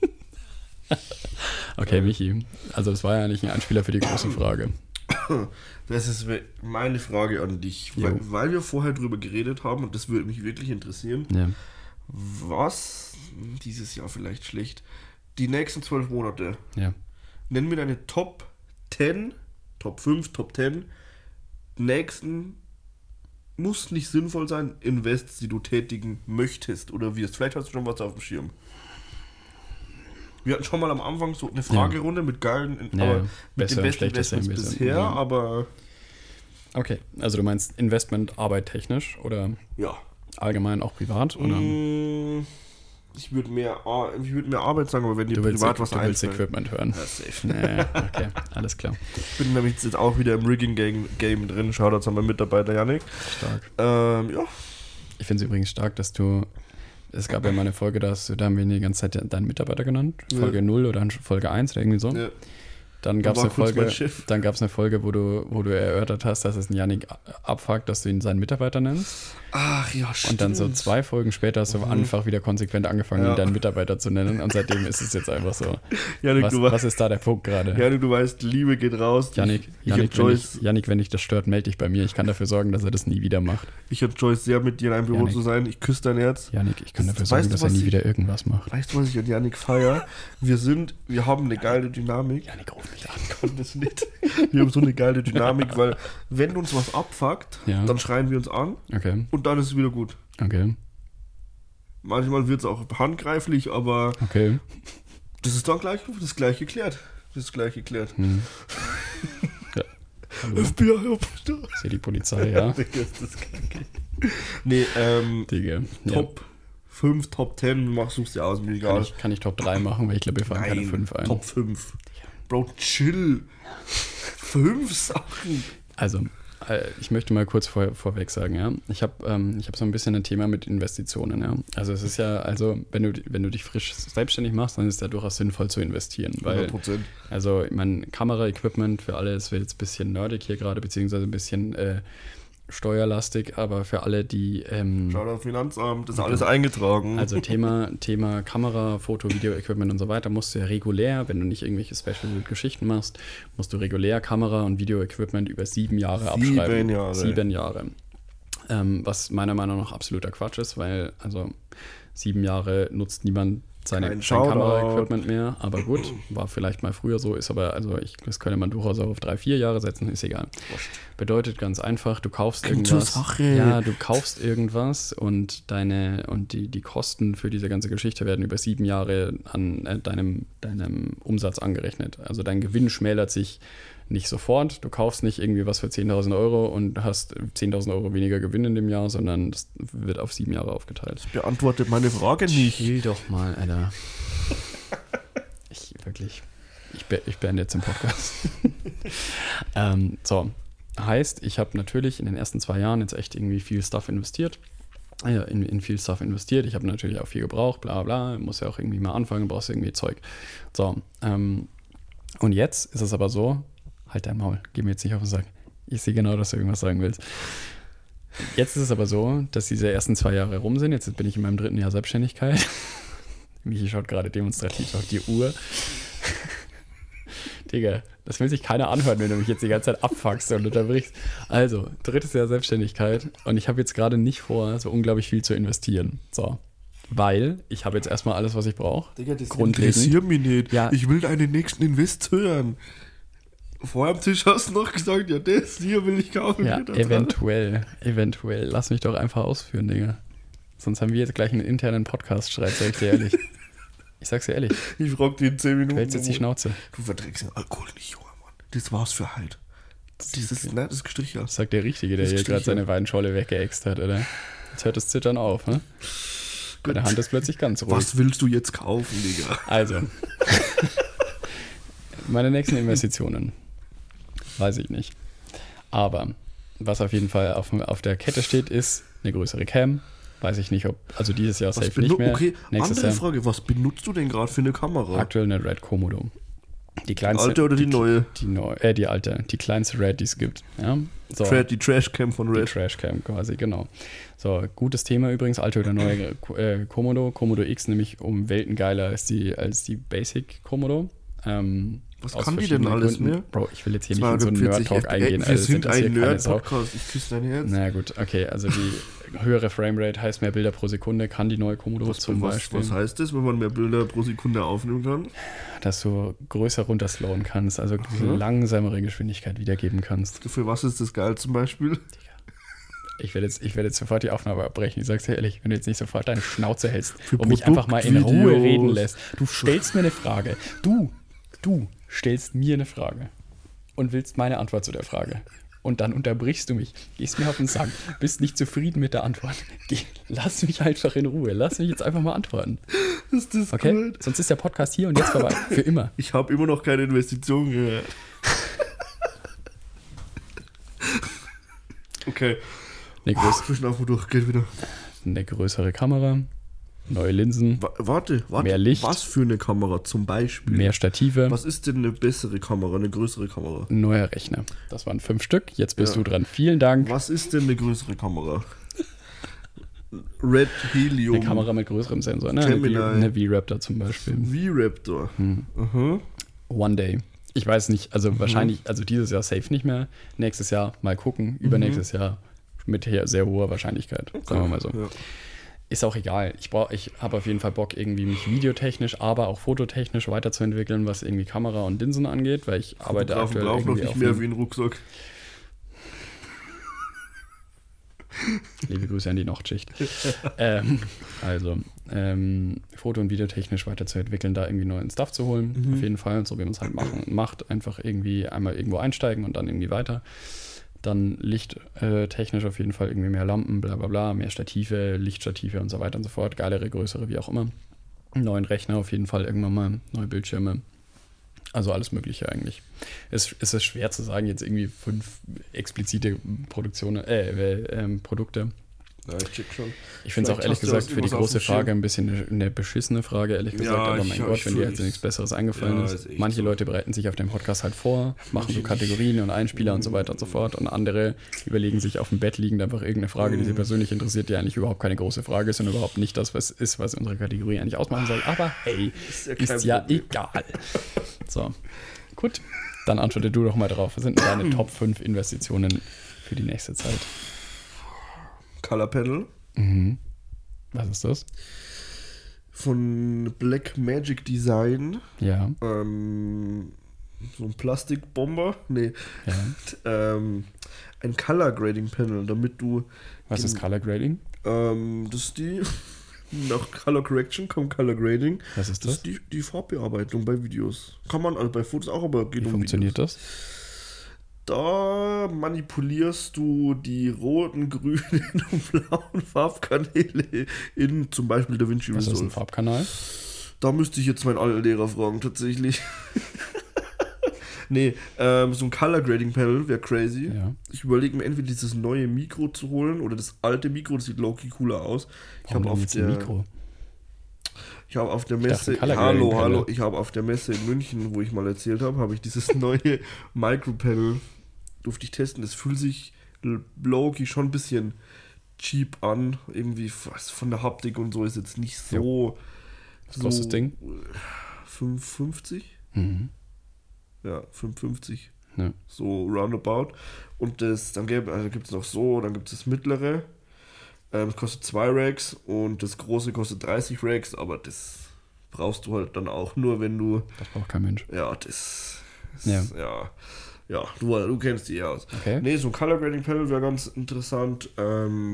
Okay, Michi. Also das war ja nicht ein Einspieler für die große Frage. Das ist meine Frage an dich, weil, weil wir vorher drüber geredet haben und das würde mich wirklich interessieren. Ja. Was, dieses Jahr vielleicht schlecht, die nächsten zwölf Monate, Ja. nenn mir deine Top zehn, Top fünf, Top zehn nächsten, muss nicht sinnvoll sein, Invests, die du tätigen möchtest oder wirst. Vielleicht hast du schon was auf dem Schirm. Wir hatten schon mal am Anfang so eine Fragerunde ja. mit geilen, ja, aber ja. mit Besser den und besten schlechteste Investments ein bisschen. bisher, Ja. aber Okay, also du meinst Investment, Arbeit technisch oder ja. allgemein auch privat? Oder? Mm, ich würde mehr, Ar- ich würd mehr Arbeit sagen, aber wenn dir Du willst, privat was du willst einfällt. Equipment hören. Ja, safe. Ja, okay, alles klar. Ich bin nämlich jetzt auch wieder im Rigging-Game Game drin. Shoutouts an meinen Mitarbeiter Yannick. Stark. Ähm, ja. Ich finde es übrigens stark, dass du, es gab ja mal eine Folge, da hast du, da haben wir die ganze Zeit deinen Mitarbeiter genannt, Folge Ja. null oder Folge eins oder irgendwie so. ja. Dann gab es war eine kurz Folge, mein Schiff. dann gab's eine Folge, wo du, wo du erörtert hast, dass es einen Yannick abfuckt, dass du ihn seinen Mitarbeiter nennst. Ach ja, stimmt. Und dann so zwei Folgen später hast du einfach wieder konsequent angefangen, Ja. ihn deinen Mitarbeiter zu nennen. Und seitdem ist es jetzt einfach so. Yannick, Was, du, weißt, was ist da der Punkt gerade? Yannick, du weißt, Liebe geht raus. Yannick, ich, ich Yannick, wenn enjoy's, ich, Yannick, wenn dich das stört, melde dich bei mir. Ich kann dafür sorgen, dass er das nie wieder macht. ich enjoy sehr, mit dir in einem Büro Yannick. zu sein. Ich küsse dein Herz. Yannick, ich kann dafür Weißt sorgen, du, dass er was nie ich- wieder irgendwas macht. Weißt du, was ich an Yannick feier? Wir sind, wir haben eine geile Dynamik. Yannick, ruf mich an. Kann das nicht. Wir haben so eine geile Dynamik, weil wenn uns was abfuckt, Ja. dann schreien wir uns an Okay, und dann ist es wieder gut. okay, Manchmal wird es auch handgreiflich, aber okay. das ist dann gleich, das ist gleich geklärt. Das ist gleich geklärt. Hm. Ja. Hallo, F B I, ob ich da. ist hier die Polizei, ja? Digga, ist das kacke. Nee, ähm, Digga. Ja. Top fünf, Top zehn, mach, suchst dir aus, mir Kann egal. ich, kann ich Top drei machen, weil ich glaube, wir fahren keine fünf ein. Top fünf. Bro, chill. Fünf Sachen. Also, äh, ich möchte mal kurz vor, vorweg sagen, ja. Ich habe ähm, ich hab so ein bisschen ein Thema mit Investitionen, ja. Also es ist ja, also wenn du, wenn du dich frisch selbstständig machst, dann ist es ja durchaus sinnvoll zu investieren. Weil, hundert Prozent. also ich meine, Kamera-Equipment für alle, es wird jetzt ein bisschen nerdig hier gerade, beziehungsweise ein bisschen äh, steuerlastig, aber für alle, die ähm, Schau da Finanzamt, das ist alles eingetragen. also Thema, Thema Kamera, Foto, Video-Equipment und so weiter, musst du ja regulär, wenn du nicht irgendwelche Special-Geschichten machst, musst du regulär Kamera und Video-Equipment über sieben Jahre Sieben abschreiben. Jahre. Sieben Jahre. Ähm, was meiner Meinung nach absoluter Quatsch ist, weil also sieben Jahre nutzt niemand seine, Kein sein Shoutout. Kamera-Equipment mehr, aber gut, war vielleicht mal früher so, ist aber, also ich, das könnte man durchaus auch auf drei, vier Jahre setzen, ist egal. Bedeutet ganz einfach, du kaufst Komm zur irgendwas. Sache. Ja, du kaufst irgendwas und deine und die, die Kosten für diese ganze Geschichte werden über sieben Jahre an äh, deinem, deinem Umsatz angerechnet. Also dein Gewinn schmälert sich nicht sofort. Du kaufst nicht irgendwie was für zehntausend Euro und hast zehntausend Euro weniger Gewinn in dem Jahr, sondern das wird auf sieben Jahre aufgeteilt. Beantwortet meine Frage nicht. Chill doch mal, Alter. Ich, wirklich. Ich, be ich beende jetzt den Podcast. ähm, so. Heißt, ich habe natürlich in den ersten zwei Jahren jetzt echt irgendwie viel Stuff investiert. Ja, in, in viel Stuff investiert. Ich habe natürlich auch viel gebraucht, bla bla. Muss ja auch irgendwie mal anfangen, brauchst irgendwie Zeug. So. Ähm, und jetzt ist es aber so, halt dein Maul, geh mir jetzt nicht auf den Sack. Ich sehe genau, dass du irgendwas sagen willst. Jetzt ist es aber so, dass diese ersten zwei Jahre rum sind. Jetzt bin ich in meinem dritten Jahr Selbstständigkeit. Michi schaut gerade demonstrativ auf die Uhr. Digga, das will sich keiner anhören, wenn du mich jetzt die ganze Zeit abfuckst und unterbrichst. Also, drittes Jahr Selbstständigkeit und ich habe jetzt gerade nicht vor, so unglaublich viel zu investieren. So. Weil ich habe jetzt erstmal alles, was ich brauche. Digga, das Grundlegend. interessiert mich nicht. Ja. Ich will deinen nächsten Invest hören. Vorher am Tisch hast du noch gesagt, ja, das hier will ich kaufen. Ja, Geht da eventuell, eventuell. Lass mich doch einfach ausführen, Digga. Sonst haben wir jetzt gleich einen internen Podcast-Streit, sag ich dir ehrlich. Ich sag's dir ehrlich, dran. Ich frag dich in zehn Minuten. du hältst jetzt die Schnauze. Du verträgst den Alkohol nicht, Junge, Mann. Das war's für halt. Dieses, ne, das Gestrich ja. Das sagt der Richtige, der Das hier Strich, gerade seine ja. Weinscholle weggeext hat, oder? Jetzt hört das Zittern auf, ne? Bei der Hand ist plötzlich ganz ruhig. Was willst du jetzt kaufen, Digga? Also, meine nächsten Investitionen. Weiß ich nicht. Aber was auf jeden Fall auf, auf der Kette steht, ist eine größere Cam. Weiß ich nicht, ob, also dieses Jahr Was safe benu- nicht mehr. Okay, Nächstes andere Jahr Frage, was benutzt du denn gerade für eine Kamera? aktuell eine Red Komodo. Die Die kleinste. alte oder die neue? Die, neu, äh, die alte, die kleinste Red, die es gibt. Ja? So, Tra- die Trashcam von die Red. Trashcam quasi, genau. So, gutes Thema übrigens, alte oder neue äh, Komodo. Komodo X nämlich um Welten geiler als die, als die Basic Komodo. Ähm, Was aus kann die denn verschiedenen alles Gründen. mehr? Bro, ich will jetzt hier nicht in so einen zweihundertvierzig Nerd-Talk F- eingehen. Wir also das sind interessiert ein keine Sau. Nerd-Podcast. Ich küsse dein Herz. Na gut, okay, also die höhere Framerate heißt mehr Bilder pro Sekunde, kann die neue Komodo Was, zum was, Beispiel. was heißt das, wenn man mehr Bilder pro Sekunde aufnehmen kann? Dass du größer runterslowen kannst, also Mhm. langsamere Geschwindigkeit wiedergeben kannst. Für was ist das geil zum Beispiel? Ich werde jetzt, ich werde jetzt sofort die Aufnahme abbrechen. Ich sag's dir ehrlich, wenn du jetzt nicht sofort deine Schnauze hältst Für und mich einfach mal in Ruhe Produktvideos. reden lässt. Du stellst mir eine Frage. Du, du stellst mir eine Frage und willst meine Antwort zu der Frage. Und dann unterbrichst du mich, gehst mir auf den Sack, bist nicht zufrieden mit der Antwort. Geh, lass mich einfach in Ruhe. Lass mich jetzt einfach mal antworten. Ist das Okay? gut? Sonst ist der Podcast hier und jetzt vorbei. Für immer. Ich habe immer noch keine Investition gehört. Okay. Eine, größ Zwischenafo durch, geht wieder. eine größere Kamera, neue Linsen, Wa- Warte, warte. Mehr Licht. Was für eine Kamera zum Beispiel? mehr Stative. Was ist denn eine bessere Kamera, eine größere Kamera? Neuer Rechner. Das waren fünf Stück. Jetzt bist Ja. du dran. Vielen Dank. Was ist denn eine größere Kamera? Red Helium. Eine Kamera mit größerem Sensor. Ne? Eine, Gemini. V- eine V-Raptor zum Beispiel. V-Raptor. Hm. Aha. One Day. Ich weiß nicht, also wahrscheinlich, also dieses Jahr safe nicht mehr. Nächstes Jahr mal gucken. Übernächstes Jahr mit her- sehr hoher Wahrscheinlichkeit. Sagen wir mal so. Ja. Ist auch egal. Ich, brauch- ich habe auf jeden Fall Bock, irgendwie mich videotechnisch, aber auch fototechnisch weiterzuentwickeln, was irgendwie Kamera und Linsen angeht, weil ich arbeite Fotografen aktuell brauchen noch irgendwie nicht auf mehr einem- wie ein Rucksack. Liebe Grüße an die Nachtschicht. ähm, also, ähm, Foto- und Videotechnisch weiterzuentwickeln, da irgendwie neuen Stuff zu holen. Mhm. Auf jeden Fall, so wie man es halt machen, macht. Einfach irgendwie einmal irgendwo einsteigen und dann irgendwie weiter. Dann lichttechnisch auf jeden Fall irgendwie mehr Lampen, bla bla bla, mehr Stative, Lichtstative und so weiter und so fort. Geilere, größere, wie auch immer. Einen neuen Rechner auf jeden Fall irgendwann mal, neue Bildschirme. Also alles Mögliche eigentlich. Es, es ist schwer zu sagen, jetzt irgendwie fünf explizite Produktionen, äh, äh, ähm, Produkte. Ja, ich check schon. Ich finde es auch Vielleicht ehrlich hast du gesagt das für die irgendwas auf große dem Schirm. Frage ein bisschen eine, eine beschissene Frage, ehrlich gesagt. Ja, Aber ich- mein ja, Gott, ich wenn dir fühl- jetzt nichts Besseres eingefallen Ja, ist. ist echt Manche so. Leute bereiten sich auf dem Podcast halt vor, machen so Ich- Kategorien und Einspieler und so weiter und so fort. Und andere überlegen sich auf dem Bett liegend einfach irgendeine Frage, Mhm. die sie persönlich interessiert, die eigentlich überhaupt keine große Frage ist und überhaupt nicht das, was ist, was unsere Kategorie eigentlich ausmachen soll. Aber hey, Ist ja ist kein ja Problem. egal. So, gut. Dann antworte du doch mal drauf. Was sind denn deine Top fünf Investitionen für die nächste Zeit? Color Panel Mhm. Was ist das? von Black Magic Design. Ja, Ähm, so ein Plastikbomber. Nee. ja. Ähm, ein Color Grading Panel, damit du. Was ist Color Grading? Ähm, das ist die. Nach Color Correction kommt Color Grading. Was ist Das das? ist die, die Farbbearbeitung bei Videos. Kann man, also bei Fotos auch, aber geht Wie um funktioniert Videos. das? Da manipulierst du die roten, grünen und blauen Farbkanäle in zum Beispiel DaVinci Was ist ein Resolve. Farbkanal? Da müsste ich jetzt meinen alten Lehrer fragen, tatsächlich. Nee, ähm, so ein Color Grading Panel wäre crazy. Ja. Ich überlege mir entweder dieses neue Mikro zu holen oder das alte Mikro, das sieht low-key cooler aus. Ich Warum habe denn auf jetzt der ein Mikro? Ich habe auf der dachte, Messe, ein Color hallo, Grading hallo, Panel. ich habe auf der Messe in München, wo ich mal erzählt habe, habe ich dieses neue Micro-Panel, durfte ich testen. Das fühlt sich low-key schon ein bisschen cheap an. Irgendwie was von der Haptik und so ist jetzt nicht so. Was kostet das Ding? fünf fünfzig? Mhm. Ja, fünf fünfzig. Ja. So roundabout. Und das, dann gibt also es noch so, dann gibt es das mittlere. Ähm, das kostet zwei Racks und das große kostet dreißig Racks, aber das brauchst du halt dann auch nur, wenn du. Das braucht kein Mensch. Ja, das. das Ja. ja. Ja, du, du kennst die eh aus. Okay. Nee, so ein Color Grading Panel wäre ganz interessant. Ähm,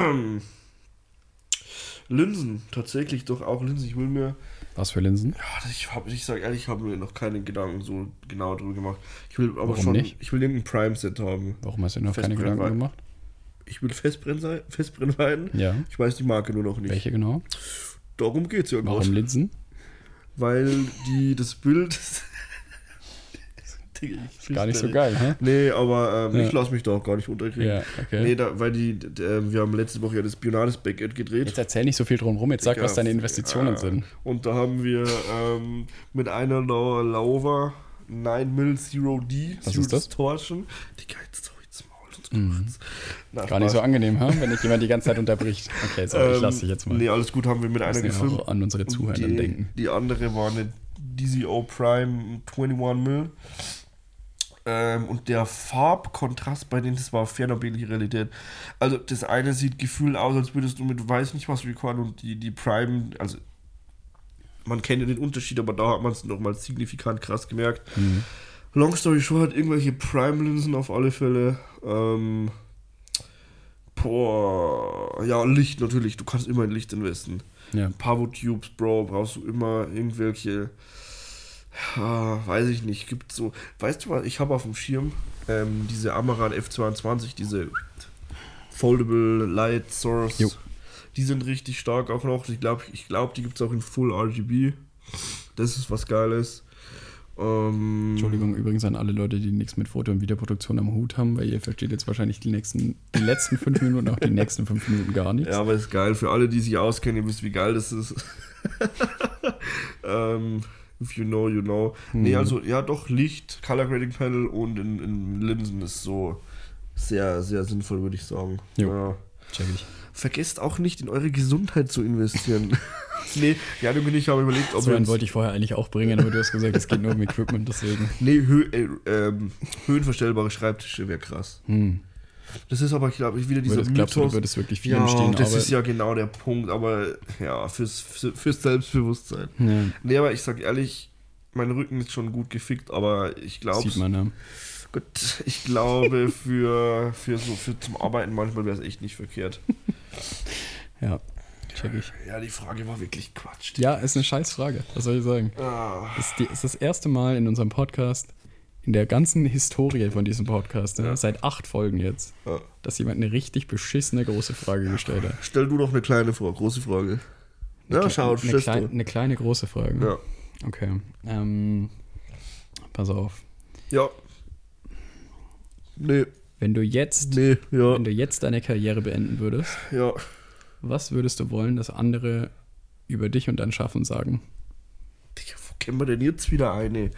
Linsen, tatsächlich doch auch Linsen. Ich will mir. Was für Linsen? Ja, ich, hab, ich sage ehrlich, ich habe mir noch keine Gedanken so genau drüber gemacht. Ich will aber Warum schon. nicht? Ich will irgendein Prime-Set haben. Warum hast du noch keine Festbrennweiten. Gedanken gemacht? Ich will Festbrennweiten. Festbrennweiten. Ja. Ich weiß die Marke nur noch nicht. Welche genau? Darum geht es ja Warum gerade. Linsen? Weil die, das Bild. Gar nicht so geil, hä? Nee, aber ähm, Ja. ich lasse mich da auch gar nicht unterkriegen. Ja, okay. Nee, da, weil die, d- äh, wir haben letzte Woche ja das Bionades-Backend gedreht. Jetzt erzähl nicht so viel drum rum, jetzt sag, Digga, was deine Investitionen ja. sind. Und da haben wir ähm, mit einer La- Laowa neun Mil Zero D, Was Zero ist das? Distortion. Digga, jetzt so ins Maul. Sonst Mhm. Na, Gar nicht so Spaß. angenehm, hä? Wenn dich jemand die ganze Zeit unterbricht. Okay, so, ich Ähm, lass dich jetzt mal. Nee, alles gut, haben wir mit einer Müssen ja gefilmt. auch an unsere Zuhörer die, denken. Die andere war eine D C O Prime einundzwanzig Mil. Ähm, und der Farbkontrast bei denen, das war fernabendliche Realität. Also das eine sieht gefühlt aus, als würdest du mit weiß nicht was recorden und die, die Prime, also man kennt ja den Unterschied, aber da hat man es nochmal signifikant krass gemerkt. Mhm. Long story short, irgendwelche Prime-Linsen auf alle Fälle. Ähm, boah, ja, Licht natürlich, du kannst immer in Licht investen. Ja. Pavo-Tubes, Bro, brauchst du immer irgendwelche, ja, weiß ich nicht, gibt so, weißt du was, ich habe auf dem Schirm ähm, diese Amaran F zweiundzwanzig, diese Foldable Light Source, Jo. die sind richtig stark auch noch, ich glaube, ich glaub, die gibt es auch in Full R G B, das ist was Geiles. Ähm, Entschuldigung übrigens an alle Leute, die nichts mit Foto- und Videoproduktion am Hut haben, weil ihr versteht jetzt wahrscheinlich die nächsten, die letzten fünf Minuten, auch die nächsten fünf Minuten gar nichts. Ja, aber ist geil. Für alle, die sich auskennen, ihr wisst, wie geil das ist. ähm, if you know, you know. Hm. Nee, also, ja, doch, Licht, Color Grading Panel und in, in Linsen ist so sehr, sehr sinnvoll, würde ich sagen. Jo. Ja. Check ich. Vergesst auch nicht, in eure Gesundheit zu investieren. nee, Janik und ich haben überlegt, ob So wir einen jetzt, wollte ich vorher eigentlich auch bringen, aber du hast gesagt, es geht nur um Equipment, deswegen. nee, Hö äh, ähm, höhenverstellbare Schreibtische wäre krass. Hm. Das ist aber, glaube ich, wieder dieser Würdest, glaubst du, du Mythos. würdest wirklich viel Ja, im Stehen das arbeiten? ist ja genau der Punkt, aber ja, fürs, fürs Selbstbewusstsein. Ja, Nee, aber ich sag ehrlich, mein Rücken ist schon gut gefickt, aber ich glaube, sieht man, ja. gut, ich glaube, für, für so für zum Arbeiten manchmal wäre es echt nicht verkehrt. Ja, check ich. Ja, die Frage war wirklich Quatsch. Ja, ist eine scheiß Frage, was soll ich sagen? Ah, Das ist, die, ist das erste Mal in unserem Podcast, in der ganzen Historie von diesem Podcast, ne, Ja. seit acht Folgen jetzt, ja. dass jemand eine richtig beschissene große Frage gestellt hat. Stell du doch eine kleine Frage, große Frage. Ja, Kle- schau, eine, stellst klein, du. eine kleine große Frage. Ja. Okay. Ähm, pass auf. Ja. Nee, Wenn du jetzt, nee, ja, wenn du jetzt deine Karriere beenden würdest, ja. was würdest du wollen, dass andere über dich und dein Schaffen sagen? Digga, wo kennen wir denn jetzt wieder eine?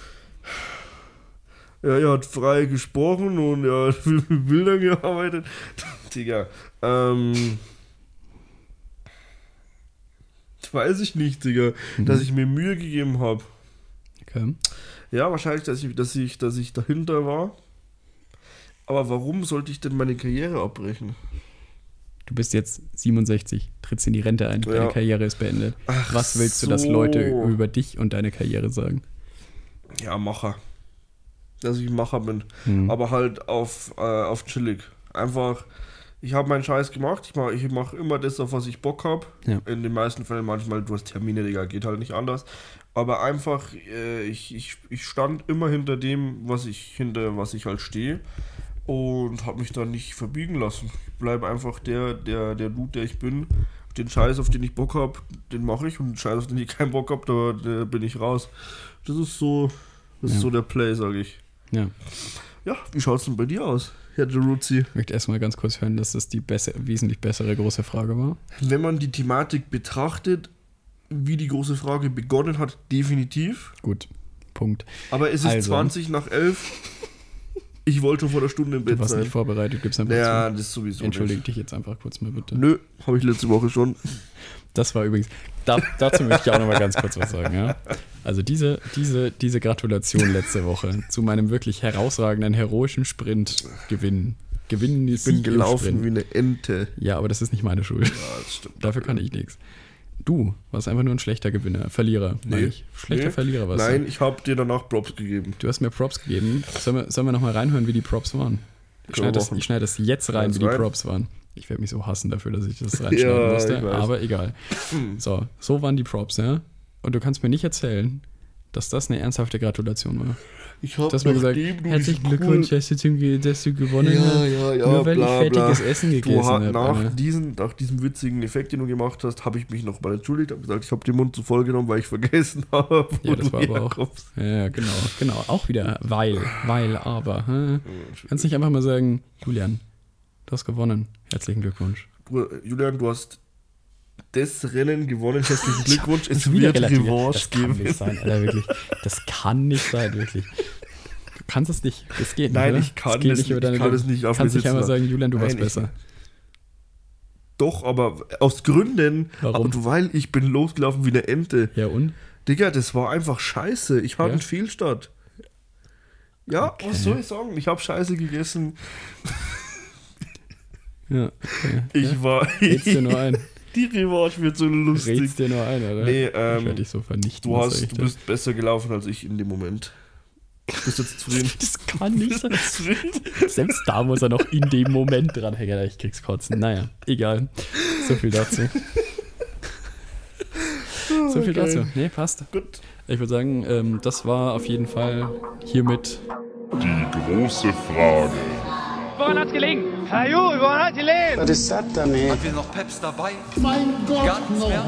Ja, er hat frei gesprochen und er hat viel mit Bildern gearbeitet. Digga, ähm. Weiß ich nicht, Digga. Mhm. Dass ich mir Mühe gegeben habe. Okay. Ja, wahrscheinlich, dass ich, dass ich, dass ich dahinter war. Aber warum sollte ich denn meine Karriere abbrechen? Du bist jetzt siebenundsechzig, trittst in die Rente ein, Ja. deine Karriere ist beendet. Ach Was willst du, dass so. Leute über dich und deine Karriere sagen? Ja, Macher. Dass ich Macher bin. Hm. Aber halt auf, äh, auf chillig. Einfach, ich habe meinen Scheiß gemacht. Ich mache ich mach immer das, auf was ich Bock habe. Ja. In den meisten Fällen manchmal, du hast Termine, Digga, geht halt nicht anders. Aber einfach, äh, ich, ich, ich stand immer hinter dem, was ich hinter was ich halt stehe. Und habe mich dann nicht verbiegen lassen. Ich bleibe einfach der, der, der Dude, der ich bin. Den Scheiß, auf den ich Bock habe, den mache ich. Und den Scheiß, auf den ich keinen Bock habe, da, da bin ich raus. Das ist so, das Ja. ist so der Play, sage ich. Ja. Ja, wie schaut's denn bei dir aus, Herr Geruzzi? Ich möchte erstmal ganz kurz hören, dass das die besser, wesentlich bessere große Frage war. Wenn man die Thematik betrachtet, wie die große Frage begonnen hat, definitiv. Gut, Punkt. Aber es ist Also. zwanzig nach elf. Ich wollte schon vor der Stunde im Du Bett warst sein. nicht vorbereitet, gib's einfach Ja, zu. das sowieso Entschuldige nicht. dich jetzt einfach kurz mal bitte. Nö, habe ich letzte Woche schon. Das war übrigens, da, dazu möchte ich auch nochmal ganz kurz was sagen. Ja? Also diese, diese, diese Gratulation letzte Woche zu meinem wirklich herausragenden, heroischen Sprint-Gewinn. Gewinnen Ich bin gelaufen wie eine Ente. Ja, aber das ist nicht meine Schuld. Ja, das stimmt. Dafür kann ich nichts. Du warst einfach nur ein schlechter Gewinner, Verlierer, meine Nee. ich. Schlechter Nee. Verlierer warst Nein, du. ich habe dir danach Props gegeben. Du hast mir Props gegeben. Sollen wir, sollen wir nochmal reinhören, wie die Props waren? Ich Können wir schneide das, machen. ich schneide das jetzt rein, Schneid's wie die rein. Props waren. Ich werde mich so hassen dafür, dass ich das reinschneiden Ja, musste, ich weiß. aber egal. So, so waren die Props, ja? Und du kannst mir nicht erzählen, dass das eine ernsthafte Gratulation war. Ich habe Dass man gesagt, herzlichen Glückwunsch, dass du, zum, dass du gewonnen hast. Ja, ja, ja, Nur weil bla, ich fettiges bla. Essen Du, gegessen ha- habe. nach, Alter. diesen, nach diesem witzigen Effekt, den du gemacht hast, habe ich mich noch mal entschuldigt, habe gesagt, ich habe den Mund zu voll genommen, weil ich vergessen habe, wo Ja, das du war aber auch. herkommst. Ja, genau, genau. Auch wieder, weil, weil, aber. Hm? Kannst nicht einfach mal sagen, Julian, du hast gewonnen. Herzlichen Glückwunsch. Du, Julian, du hast das Rennen gewonnen. Herzlichen Glückwunsch. Es Schon wieder wird relativiert. Revanche Das kann geben. nicht sein, Alter, wirklich. Das kann nicht sein, wirklich. Du kannst es nicht. Das geht nicht. Nein, oder? ich kann das geht es nicht. über deine Ich kann Lippen. es nicht auf Kannst mir nicht einmal sitzen sagen, Julian, du Nein, warst ich- besser. Doch, aber aus Gründen. Warum? Aber du, weil ich bin losgelaufen wie eine Ente. Ja, und? Digga, das war einfach scheiße. Ich hatte Ja? einen Fehlstart. Ja, Okay. was soll ich sagen? Ich habe Scheiße gegessen. Ja, okay. Ich ja. war. Red's dir nur ein. Die Revanche wird so lustig. Red's dir nur ein, oder? Nee, ich werde ähm, dich so vernichten. du, das sag hast, ich du dir. bist besser gelaufen als ich in dem Moment. Bist du jetzt zufrieden? Das kann nicht sein. Zufrieden? Selbst da muss er noch in dem Moment dranhängen. Ich krieg's kotzen. Naja, egal. So viel dazu. So viel Okay. dazu. Nee, passt. Gut. Ich würde sagen, ähm, das war auf jeden Fall hiermit. Die große Frage. Woran hat's gelegen? Herr Ju, woran hat's gelegen? Was ist das denn, ey? Haben wir noch Peps dabei? Mein Gott, Gar nichts mehr?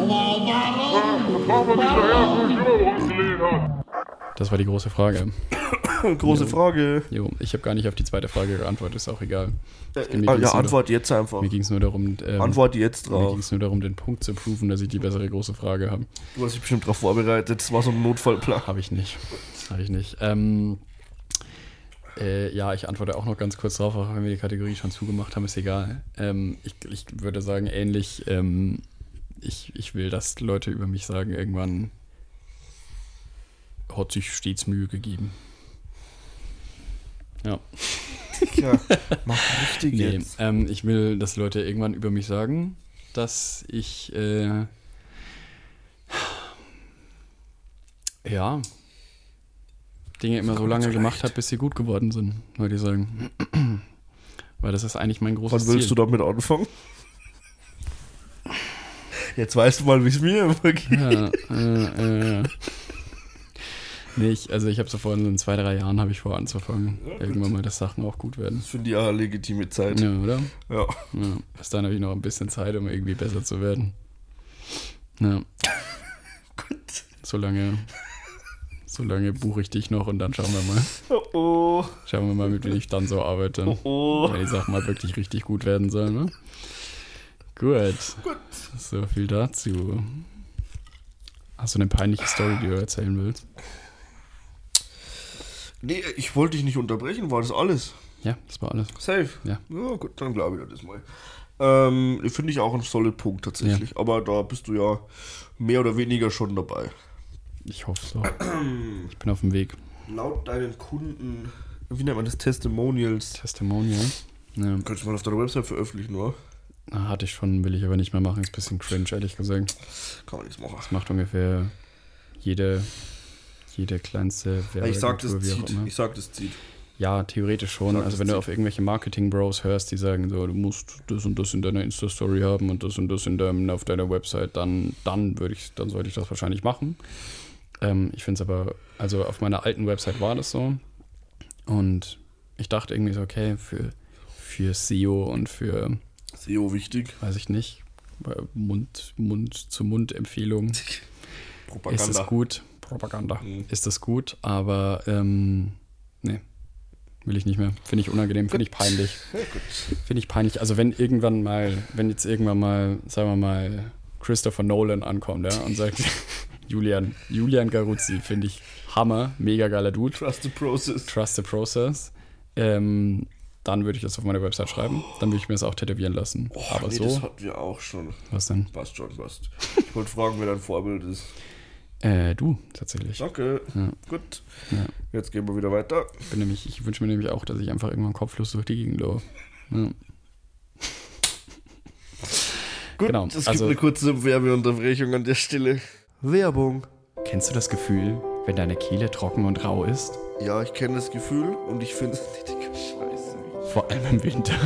Das war die große Frage. Große Frage. Jo, ich habe gar nicht auf die zweite Frage geantwortet, ist auch egal. Äh, mir ah, ging's ja, nur- antwort jetzt einfach. Mir ging es nur darum, ähm, Antwort jetzt mir drauf. ging's nur darum, den Punkt zu proven, dass ich die bessere große Frage habe. Du hast dich bestimmt darauf vorbereitet. Das war so ein Notfallplan. Habe ich nicht. Habe ich nicht. Ähm, äh, ja, ich antworte auch noch ganz kurz drauf, auch wenn wir die Kategorie schon zugemacht haben, ist egal. Ähm, ich, ich würde sagen, ähnlich, ähm, ich, ich will, dass Leute über mich sagen, irgendwann hat sich stets Mühe gegeben. Ja. Ja, mach richtig Nee, jetzt. ähm, ich will, dass Leute irgendwann über mich sagen, dass ich, äh, ja, Dinge immer so lange gemacht habe, bis sie gut geworden sind, würde ich sagen. Weil das ist eigentlich mein großes Wann willst Ziel. du damit anfangen? Jetzt weißt du mal, wie es mir immer geht. Ja, äh, äh. Nee, ich, also ich habe so vor in zwei, drei Jahren habe ich vor anzufangen. Irgendwann mal, dass Sachen auch gut werden. Das finde ich auch eine legitime Zeit. Ja, oder? Ja. Ja. Bis dann habe ich noch ein bisschen Zeit, um irgendwie besser zu werden. Ja. Gut. Solange, solange buche ich dich noch und dann schauen wir mal. Oh oh. Schauen wir mal, mit wem ich dann so arbeite. Oh oh. Wenn die Sachen mal wirklich richtig gut werden sollen, ne? Gut. Gut. So viel dazu. Hast du eine peinliche Story, die du erzählen willst? Nee, ich wollte dich nicht unterbrechen, war das alles? Ja, das war alles. Safe? Ja. Ja, gut, dann glaube ich das mal. Ähm, finde ich auch ein solid Punkt tatsächlich. Aber da bist du ja mehr oder weniger schon dabei. Ich hoffe so. Ich bin auf dem Weg. Laut deinen Kunden, wie nennt man das? Testimonials. Testimonial. Ja. Könntest du mal auf deiner Website veröffentlichen, oder? Ah, hatte ich schon, will ich aber nicht mehr machen. Ist ein bisschen cringe, ehrlich gesagt. Kann man nichts machen. Das macht ungefähr jede, jede kleinste Ich sag, das Werbeagentur, wie auch zieht. immer. Ich sag, das zieht. Ja, theoretisch schon. Sag, Also das wenn du zieht. auf irgendwelche Marketing-Bros hörst, die sagen so, du musst das und das in deiner Insta-Story haben und das und das in deinem, auf deiner Website, dann, dann würde ich, dann sollte ich das wahrscheinlich machen. Ähm, ich finde es aber, also auf meiner alten Website war das so. Und ich dachte irgendwie so, okay, für, für S E O und für, S E O wichtig. weiß ich nicht, Mund, Mund-zu-Mund-Empfehlungen Propaganda. ist es gut. Propaganda. Mhm. Ist das gut, aber ähm, nee, will ich nicht mehr. Finde ich unangenehm, finde ich peinlich. Ja, gut. Finde ich peinlich. Also wenn irgendwann mal, wenn jetzt irgendwann mal, sagen wir mal, Christopher Nolan ankommt, ja, und sagt, Julian, Julian Garuzzi, finde ich Hammer, mega geiler Dude. Trust the process. Trust the process. Ähm, dann würde ich das auf meine Website schreiben. Dann würde ich mir das auch tätowieren lassen. Oh, aber nee, so, das hatten wir auch schon. was denn? Passt schon, passt. Ich wollte fragen, wer dein Vorbild ist. Äh, du, tatsächlich. Danke. Ja. Gut. Ja. Jetzt gehen wir wieder weiter. Ich, bin nämlich, ich wünsche mir nämlich auch, dass ich einfach irgendwann kopflos durch die Gegend laufe. Ja. Gut, Genau, es also- gibt eine kurze Werbeunterbrechung an der Stelle. Werbung. Kennst du das Gefühl, wenn deine Kehle trocken und rau ist? Ja, ich kenne das Gefühl und ich finde es nicht scheiße. Vor allem im Winter.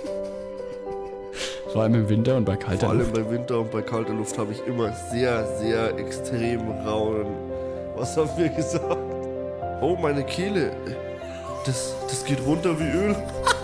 Vor allem im Winter und bei kalter Vor allem Luft. bei Winter und bei kalter Luft habe ich immer sehr, sehr extrem rauen Was haben wir gesagt? Oh, meine Kehle. Das, das geht runter wie Öl.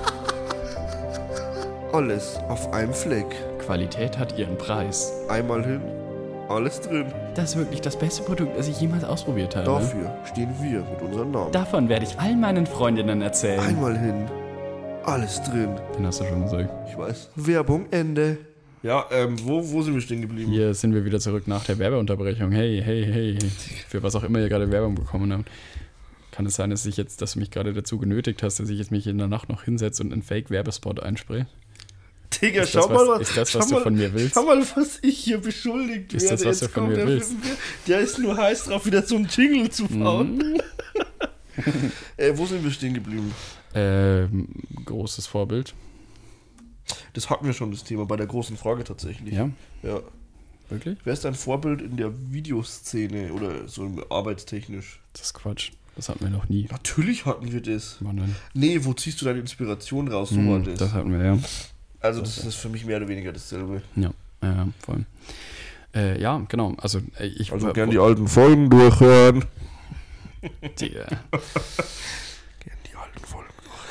Alles auf einem Fleck. Qualität hat ihren Preis. Einmal hin, alles drin. Das ist wirklich das beste Produkt, das ich jemals ausprobiert habe. Dafür stehen wir mit unserem Namen. Davon werde ich all meinen Freundinnen erzählen. Einmal hin, alles drin. Den hast du schon gesagt. Ich weiß. Werbung, Ende. Ja, ähm, wo, wo sind wir stehen geblieben? Hier sind wir wieder zurück nach der Werbeunterbrechung. Hey, hey, hey. Für was auch immer ihr gerade Werbung bekommen habt. Kann es sein, dass ich jetzt, dass du mich gerade dazu genötigt hast, dass ich jetzt mich in der Nacht noch hinsetze und einen Fake-Werbespot einspreche? Digga, ist schau das, mal, was, was, ist das, was mal, du von mir willst? Schau mal, was ich hier beschuldigt ist werde. Das, was Jetzt du von mir der, willst? Der ist nur heiß drauf, wieder so einen Jingle zu bauen. Mhm. äh, wo sind wir stehen geblieben? Ähm, großes Vorbild. Das hatten wir schon, das Thema, bei der großen Frage tatsächlich. Ja? Ja. Wirklich? Wer ist dein Vorbild in der Videoszene oder so arbeitstechnisch? Das ist Quatsch. Das hatten wir noch nie. Natürlich hatten wir das. Wann denn? Nee, wo ziehst du deine Inspiration raus? So Hm, war das. das hatten wir, ja. Also das ist für mich mehr oder weniger dasselbe. Ja, ja, voll. Äh, ja, genau. Also äh, ich Also gern die alten Folgen durchhören. Die, äh, Gern die alten Folgen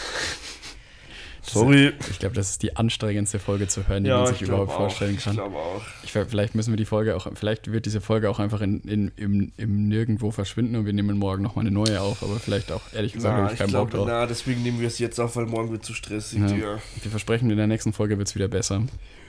Sorry. Ich glaube, das ist die anstrengendste Folge zu hören, die Ja, man sich ich glaub überhaupt auch. vorstellen Ich kann. glaube auch. Ich, vielleicht müssen wir die Folge auch, vielleicht wird diese Folge auch einfach in, in, im, im Nirgendwo verschwinden und wir nehmen morgen nochmal eine neue auf, aber vielleicht auch, ehrlich gesagt, Na, habe ich ich keinen Bock glaube, drauf. na, deswegen nehmen wir es jetzt auf, weil morgen wird zu stressig. Ja. Digga. Wir versprechen, in der nächsten Folge wird es wieder besser.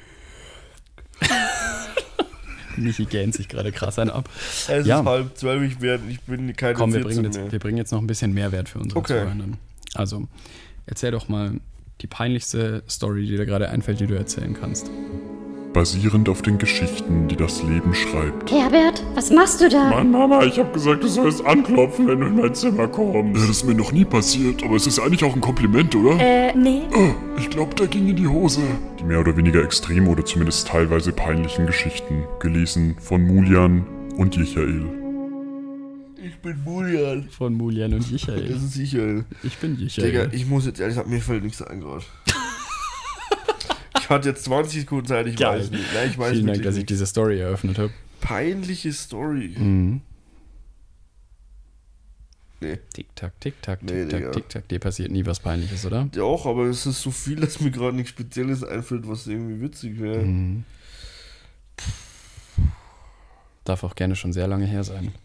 Michi gähnt sich gerade krass ein ab. Es Ja. ist halb zwölf, ich, werd, ich bin keine Komm, wir vierzehn bringen, mehr. jetzt, wir bringen jetzt noch ein bisschen Mehrwert für unsere Okay. Zuhörenden. Also, erzähl doch mal die peinlichste Story, die dir gerade einfällt, die du erzählen kannst. Basierend auf den Geschichten, die das Leben schreibt. Herbert, was machst du da? Mann, Mama, ich hab gesagt, du sollst anklopfen, wenn du in mein Zimmer kommst. Das ist mir noch nie passiert, aber es ist eigentlich auch ein Kompliment, oder? Äh, nee. Oh, ich glaube, da ging in die Hose. Die mehr oder weniger extrem oder zumindest teilweise peinlichen Geschichten, gelesen von Mulian und Michael. Ich bin Julian. Von Mulian und Das Michael. ist sicher. Ich bin Digga, Michael. ich muss jetzt ehrlich sagen, mir fällt nichts ein gerade. Ich hatte jetzt zwanzig Sekunden Zeit, ich Geil. weiß nicht. Nein, ich weiß Vielen Dank, wirklich dass ich nicht. diese Story eröffnet habe. Peinliche Story. Mhm. Nee. Tick-Tack, Tick-Tack, Nee, Tick-Tack, Digga. Tick-Tack. Dir passiert nie was Peinliches, oder? Ja auch, aber es ist so viel, dass mir gerade nichts Spezielles einfällt, was irgendwie witzig wäre. Mhm. Darf auch gerne schon sehr lange her sein.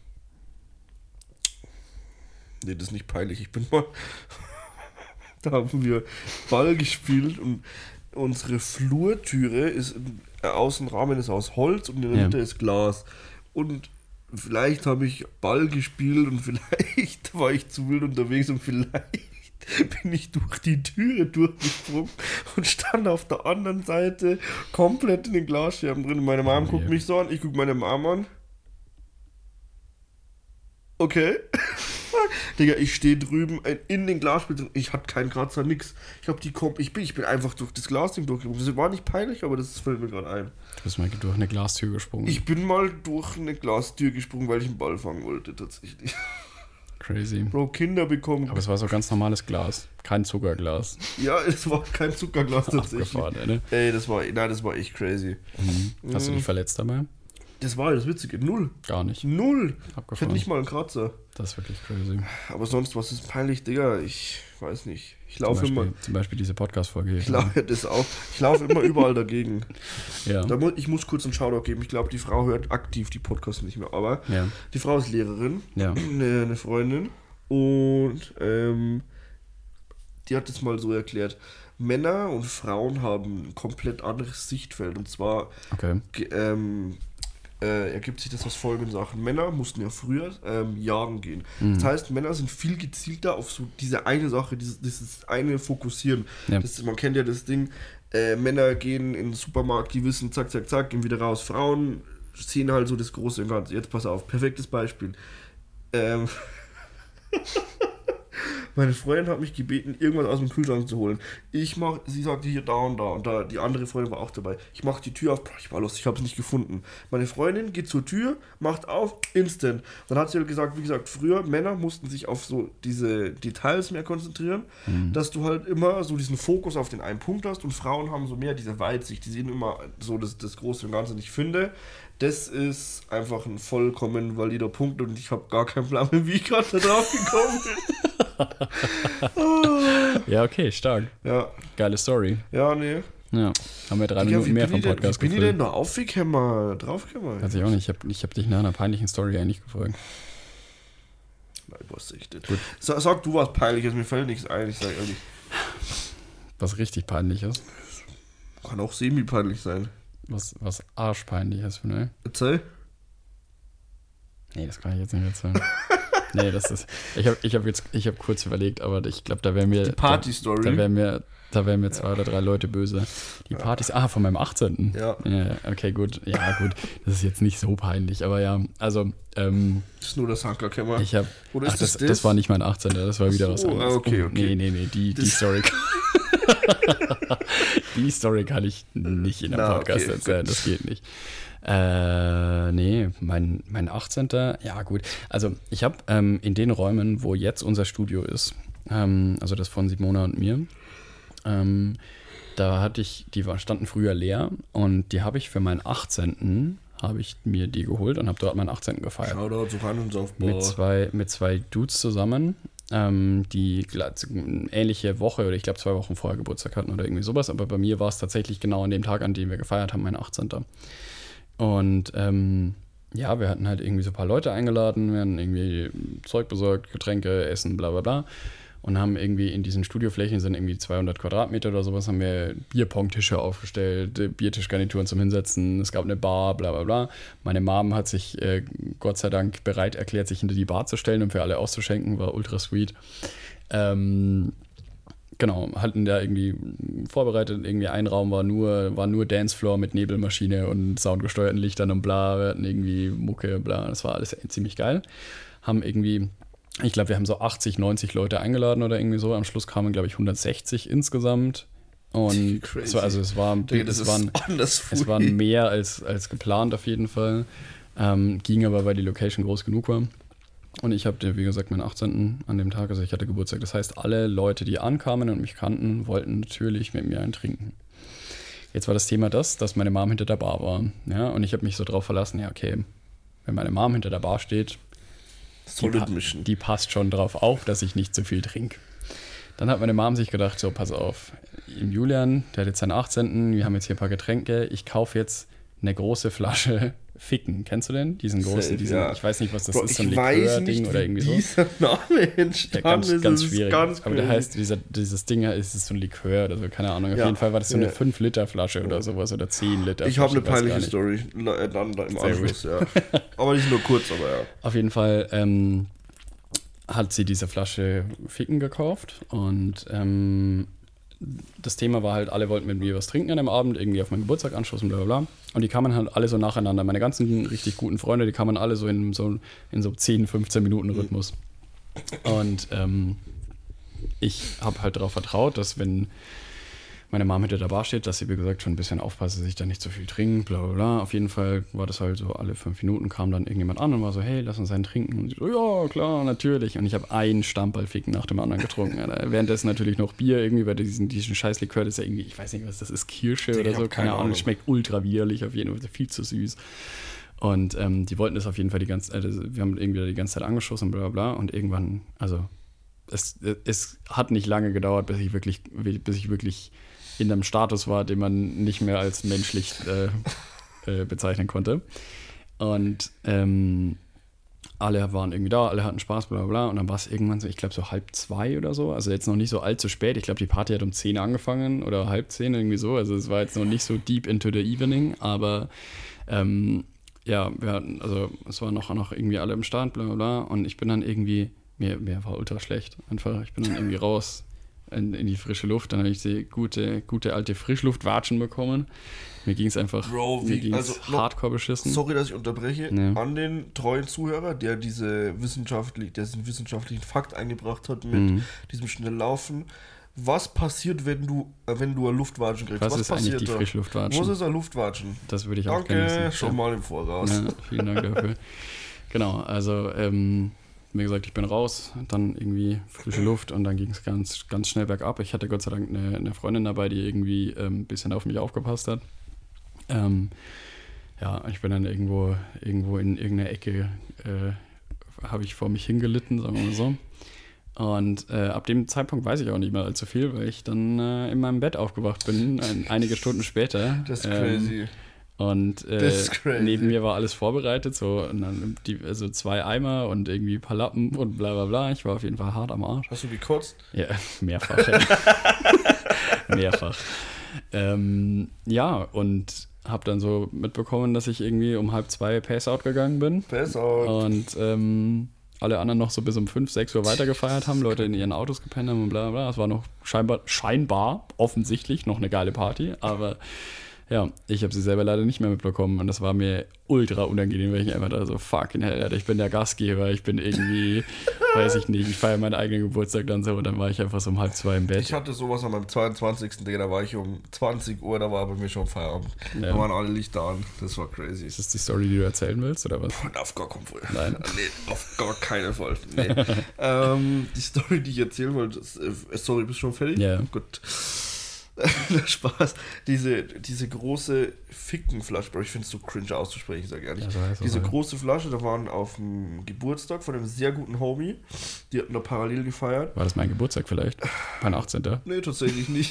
Nee, das ist nicht peinlich. Ich bin mal. Da haben wir Ball gespielt und unsere Flurtüre ist, äh, Außenrahmen ist aus Holz und in der Ja. Mitte ist Glas. Und vielleicht habe ich Ball gespielt und vielleicht war ich zu wild unterwegs und vielleicht bin ich durch die Türe durchgesprungen und stand auf der anderen Seite komplett in den Glasscherben drin. Meine Mom Oh, guckt je. mich so an, ich gucke meine Mom an. Okay. Digga, ich stehe drüben in den Glasspielen. Ich hatte keinen Kratzer, nix. Ich hab die Komp ich bin, ich bin einfach durch das Glasding durchgekommen. Das war nicht peinlich, aber das fällt mir gerade ein. Du bist mal durch eine Glastür gesprungen. Ich bin mal durch eine Glastür gesprungen, weil ich einen Ball fangen wollte, tatsächlich. Crazy. Bro, Kinder bekommen. Aber es war so ganz normales Glas. Kein Zuckerglas. Ja, es war kein Zuckerglas tatsächlich. Abgefahren, ne? Ey, das war, nein, das war echt crazy. Mhm. Hast du dich verletzt dabei? Das war ja das Witzige. Null. Gar nicht. Null. Ich hatte Abgefahren. nicht mal einen Kratzer. Das ist wirklich crazy. Aber sonst, was ist peinlich, Digga? Ich weiß nicht. Ich Zum laufe Beispiel, immer. zum Beispiel diese Podcast-Folge hier. Ich laufe das auch. Ich laufe immer überall dagegen. Ja. Da mu ich muss kurz einen Shoutout geben. Ich glaube, die Frau hört aktiv die Podcasts nicht mehr. Aber Ja. die Frau ist Lehrerin, Ja. eine, eine Freundin. Und ähm, die hat es mal so erklärt. Männer und Frauen haben ein komplett anderes Sichtfeld. Und zwar Okay. ge- ähm, äh, ergibt sich das aus folgenden Sachen. Männer mussten ja früher ähm, jagen gehen. Das heißt, Männer sind viel gezielter auf so diese eine Sache, dieses, dieses eine Fokussieren. Ja. Das, man kennt ja das Ding, äh, Männer gehen in den Supermarkt, die wissen, zack, zack, zack, gehen wieder raus. Frauen sehen halt so das Große und Ganze. Jetzt pass auf, perfektes Beispiel. Ähm... Meine Freundin hat mich gebeten, irgendwas aus dem Kühlschrank zu holen. Ich mach, sie sagte hier da und da und da. Die andere Freundin war auch dabei. Ich mach die Tür auf, boah, ich war los, ich habe es nicht gefunden. Meine Freundin geht zur Tür, macht auf, instant. Dann hat sie halt gesagt, wie gesagt, früher Männer mussten sich auf so diese Details mehr konzentrieren, Mhm. dass du halt immer so diesen Fokus auf den einen Punkt hast und Frauen haben so mehr diese Weitsicht. Die sehen immer so das, das Große und Ganze. Und ich finde, Das ist einfach ein vollkommen valider Punkt und ich habe gar keinen Plan mehr, wie ich gerade da drauf gekommen bin. Ja, okay, stark. Ja. Geile Story. Ja, nee. Ja, haben wir drei Digga, Minuten mehr vom denn, Podcast wie bin ich gefüllt. denn da aufgekommen, draufgekommen? Weiß ich auch nicht. Ich habe ich hab dich nach einer peinlichen Story eigentlich gefragt. Nein, was ich denn? Sag, sag du was Peinliches, mir fällt nichts ein, ich sag ehrlich. Was richtig peinlich ist. Kann auch semi-peinlich sein. Was, was arschpeinlich ist, ne? Erzähl. Nee, das kann ich jetzt nicht erzählen. Nee, das ist. Ich habe ich hab jetzt, ich habe kurz überlegt, aber ich glaube, da wären mir. Die Party-Story. Da, da wären mir, da wären mir zwei ja. oder drei Leute böse. Die ja. Partys, ah, von meinem achtzehnten Ja. ja. Okay, gut. Ja, gut. Das ist jetzt nicht so peinlich, aber ja, also. Ähm, das ist nur das Hankerkämmer. Ich habe. Oder ist ach, das, das, das? das war nicht mein achtzehnter das war wieder so, was anderes. Okay, okay. Nee, nee, nee, die, die Story. Die Story kann ich nicht in einem Na, Podcast okay, erzählen, okay. das geht nicht. Äh, nee, mein, mein achtzehnter ja gut. Also ich habe ähm, in den Räumen, wo jetzt unser Studio ist, ähm, also das von Simona und mir, ähm, da hatte ich, die war, standen früher leer und die habe ich für meinen achtzehnten habe ich mir die geholt und habe dort meinen achtzehnten gefeiert. Shoutout zu Hand und Saufbau. Mit zwei, mit zwei Dudes zusammen, ähm, die eine ähnliche Woche oder ich glaube zwei Wochen vorher Geburtstag hatten oder irgendwie sowas, aber bei mir war es tatsächlich genau an dem Tag, an dem wir gefeiert haben, mein achtzehnter Und ähm, ja, wir hatten halt irgendwie so ein paar Leute eingeladen, wir hatten irgendwie Zeug besorgt, Getränke, Essen, bla bla bla und haben irgendwie in diesen Studioflächen, sind irgendwie zweihundert Quadratmeter oder sowas, haben wir Bierpong-Tische aufgestellt, Biertischgarnituren zum Hinsetzen, es gab eine Bar, bla bla bla. Meine Mom hat sich äh, Gott sei Dank bereit erklärt, sich hinter die Bar zu stellen und für alle auszuschenken, war ultra sweet. Ähm, genau, hatten da irgendwie vorbereitet, irgendwie ein Raum war nur, war nur Dancefloor mit Nebelmaschine und soundgesteuerten Lichtern und bla, wir hatten irgendwie Mucke, bla, das war alles ziemlich geil. Haben irgendwie Ich glaube, wir haben so achtzig, neunzig Leute eingeladen oder irgendwie so. Am Schluss kamen, glaube ich, hundertsechzig insgesamt. Und es war, also es, war, Digga, das es, waren, ist es waren mehr als, als geplant auf jeden Fall. Ähm, ging aber, weil die Location groß genug war. Und ich habe, wie gesagt, meinen achtzehnten an dem Tag, also ich hatte Geburtstag. Das heißt, alle Leute, die ankamen und mich kannten, wollten natürlich mit mir einen trinken. Jetzt war das Thema das, dass meine Mom hinter der Bar war. Ja, und ich habe mich so drauf verlassen, ja, okay, wenn meine Mom hinter der Bar steht, Die, pa- die passt schon drauf auf, dass ich nicht zu viel trinke. Dann hat meine Mom sich gedacht, so, pass auf, im Julian, der hat jetzt seinen achtzehnten wir haben jetzt hier ein paar Getränke, ich kaufe jetzt eine große Flasche Ficken. Kennst du den? Diesen großen, Safe, diesen, ja. ich weiß nicht, was das Bro, ist, so ein ich weiß Likör-Ding nicht, oder irgendwie so. wie dieser Name entstanden Ja, ganz, ist, ganz das schwierig. ist ganz Aber der crazy. heißt, dieser, dieses Ding ist so ein Likör oder so, keine Ahnung. Auf Ja. jeden Fall war das so eine Ja. fünf Liter Flasche oder sowas oder zehn Liter Ich Flasche. habe eine weiß gar peinliche nicht. Story, La- äh, dann da im Sehr Anschluss, ja. Aber nicht nur kurz, aber ja. Auf jeden Fall ähm, hat sie diese Flasche Ficken gekauft und ähm, das Thema war halt, alle wollten mit mir was trinken an dem Abend, irgendwie auf meinen Geburtstag anstoßen, bla bla bla. Und die kamen halt alle so nacheinander. Meine ganzen richtig guten Freunde, die kamen alle so in so, in so zehn, fünfzehn Minuten Rhythmus. Und ähm, ich habe halt darauf vertraut, dass wenn meine Mom hinter der Bar steht, dass sie, wie gesagt, schon ein bisschen aufpasst, dass ich da nicht zu viel trinke, bla bla bla. Auf jeden Fall war das halt so, alle fünf Minuten kam dann irgendjemand an und war so, hey, lass uns einen trinken. Und ich so, ja, klar, natürlich. Und ich habe einen Stammballficken nach dem anderen getrunken. Alter. Währenddessen natürlich noch Bier irgendwie, weil diesen, diesen scheiß Likör, das ist ja irgendwie, ich weiß nicht, was das ist, Kirsche Ich oder hab so, keine keine Ahnung. Ahnung. Das schmeckt ultra widerlich auf jeden Fall, viel zu süß. Und ähm, die wollten das auf jeden Fall die ganze Zeit, also wir haben irgendwie die ganze Zeit angeschossen, bla bla bla. Und irgendwann, also es, es hat nicht lange gedauert, bis ich wirklich, bis ich wirklich in einem Status war, den man nicht mehr als menschlich äh, äh, bezeichnen konnte. Und ähm, alle waren irgendwie da, alle hatten Spaß, bla bla bla. Und dann war es irgendwann so, ich glaube so halb zwei oder so. Also jetzt noch nicht so allzu spät. Ich glaube, die Party hat um zehn angefangen oder halb zehn, irgendwie so. Also es war jetzt noch nicht so deep into the evening, aber ähm, ja, wir hatten, also es waren noch, noch irgendwie alle im Start, bla bla bla. Und ich bin dann irgendwie, mir, mir war ultra schlecht. Einfach, ich bin dann irgendwie raus. In, in die frische Luft, dann habe ich die gute, gute alte Frischluftwatschen bekommen. Mir ging es einfach Bro, mir wie, ging's also noch- hardcore beschissen. Sorry, dass ich unterbreche. Ja. An den treuen Zuhörer, der diese wissenschaftlich, der diesen wissenschaftlichen Fakt eingebracht hat mit Mhm. diesem Schnelllaufen. Was passiert, wenn du, äh, wenn du eine Luftwatschen kriegst? Was, Was, ist eigentlich passiert die da? Frischluftwatschen? Was ist ein Luftwatschen? Das würde ich auch gerne Danke, wissen. schon Ja. mal im Voraus. Ja, vielen Dank dafür. Genau, also ähm, wie gesagt, ich bin raus, dann irgendwie frische Luft und dann ging es ganz, ganz schnell bergab. Ich hatte Gott sei Dank eine, eine Freundin dabei, die irgendwie ähm, ein bisschen auf mich aufgepasst hat. Ähm, ja, ich bin dann irgendwo, irgendwo in irgendeiner Ecke, äh, habe ich vor mich hingelitten, sagen wir mal so. Und äh, ab dem Zeitpunkt weiß ich auch nicht mehr allzu viel, weil ich dann äh, in meinem Bett aufgewacht bin, ein, einige Stunden später. Das ist ähm, crazy. Und äh, Das ist crazy. neben mir war alles vorbereitet, so und dann die, also zwei Eimer und irgendwie ein paar Lappen und bla bla bla. Ich war auf jeden Fall hart am Arsch. Hast du gekotzt? Ja, mehrfach. Ja. mehrfach. Ähm, ja, und habe dann so mitbekommen, dass ich irgendwie um halb zwei Pace-Out gegangen bin. Pace-Out. Und ähm, alle anderen noch so bis um fünf, sechs Uhr weitergefeiert haben, Leute in ihren Autos gepennt haben und bla bla. Es war noch scheinbar, scheinbar, offensichtlich noch eine geile Party, aber ja, ich habe sie selber leider nicht mehr mitbekommen und das war mir ultra unangenehm, weil ich einfach da so, fucking hell, Alter, ich bin der Gastgeber, ich bin irgendwie, weiß ich nicht, ich feiere meinen eigenen Geburtstag dann so und dann war ich einfach so um halb zwei im Bett. Ich hatte sowas an meinem zweiundzwanzigsten Digga, da war ich um zwanzig Uhr, da war bei mir schon Feierabend. Ja. Da waren alle Lichter an, das war crazy. Ist das die Story, die du erzählen willst, oder was? Und auf gar keinen Fall. Nein. Nee, auf gar keinen Fall. Nee. ähm, die Story, die ich erzählen wollte, ist, äh, sorry, bist du schon fertig? Ja. Gut. Spaß. Diese, diese große Fickenflasche, Bro, ich finde es so cringe auszusprechen, sag ich ehrlich. Ja, so heißt es diese halt. große Flasche, da waren auf dem Geburtstag von einem sehr guten Homie, die hatten da parallel gefeiert. War das mein Geburtstag vielleicht? Mein achtzehnter Nee, tatsächlich nicht.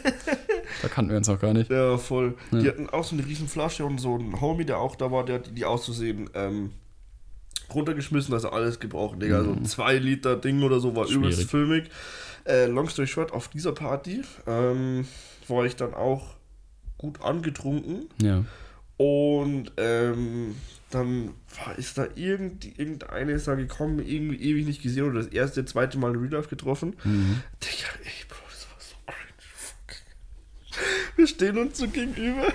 Da kannten wir uns noch gar nicht. Ja, voll. Ja. Die hatten auch so eine riesen Flasche und so ein Homie, der auch da war, der hat die auszusehen ähm, runtergeschmissen, also alles gebrochen, Digga. Mhm. So ein zwei Liter Ding oder so, war Schwierig. übelst filmig. Äh, long story short, auf dieser Party ähm, war ich dann auch gut angetrunken Ja. und ähm, dann war, ist da irgend, irgendeine ist da gekommen, irgendwie ewig nicht gesehen oder das erste, zweite Mal in Real Life getroffen. Mhm. Digga, ey, Bro, das war so cringe. Fuck. Wir stehen uns so gegenüber.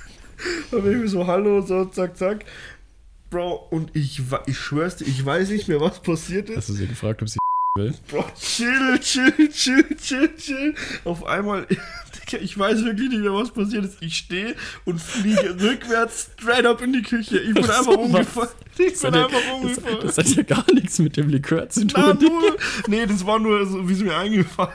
Und irgendwie so, hallo, so, zack, zack. Bro, und ich, wa- ich schwör's dir, ich weiß nicht mehr, was passiert ist. Hast du sie gefragt, ob sie will? Bro, chill, chill, chill, chill, chill. Auf einmal, Digga, ich weiß wirklich nicht mehr, was passiert ist. Ich stehe und fliege rückwärts straight up in die Küche. Ich bin Ach einfach so, umgefallen. Ich Das bin hat, ja, einfach das, umgefallen. das hat ja gar nichts mit dem Likör zu tun. Na, nur, nee, das war nur so, wie es mir eingefallen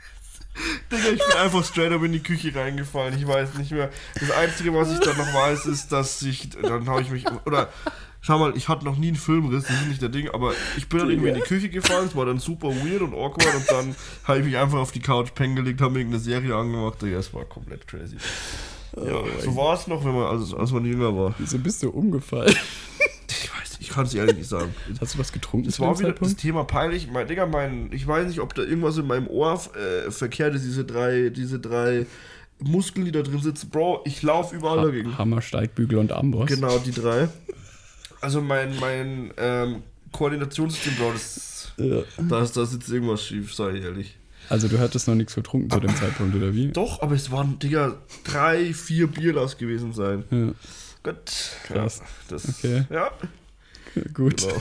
ist. Digga, ich bin einfach straight up in die Küche reingefallen. Ich weiß nicht mehr. Das Einzige, was ich dann noch weiß, ist, dass ich, dann habe ich mich, oder, schau mal, ich hatte noch nie einen Filmriss, das ist nicht der Ding, aber ich bin dann irgendwie in die Küche gefallen, es war dann super weird und awkward und dann habe ich mich einfach auf die Couch pennen gelegt, habe mir irgendeine Serie angemacht. Digga, es war komplett crazy. Ja, so war es noch, wenn man, als, als man jünger war. Wieso bist du umgefallen? Ich weiß nicht, ich kann es ehrlich nicht sagen. Hast du was getrunken? Das zu dem war wieder das Zeitpunkt? Thema peinlich. Mein, Digga, mein, ich weiß nicht, ob da irgendwas in meinem Ohr äh, verkehrt ist, diese drei, diese drei Muskeln, die da drin sitzen. Bro, ich laufe überall dagegen. Ha Hammer, Steigbügel und Amboss. Genau, die drei. Also mein, mein ähm, Koordinationssystem, Bro, das, Ja. da, ist, da sitzt irgendwas schief, sei ich ehrlich. Also du hattest noch nichts getrunken zu dem Zeitpunkt, oder wie? Doch, aber es waren, Digga, drei, vier Bierglas gewesen sein. Ja. Gut. Krass. Ja, das, Okay. Ja, Gut. genau.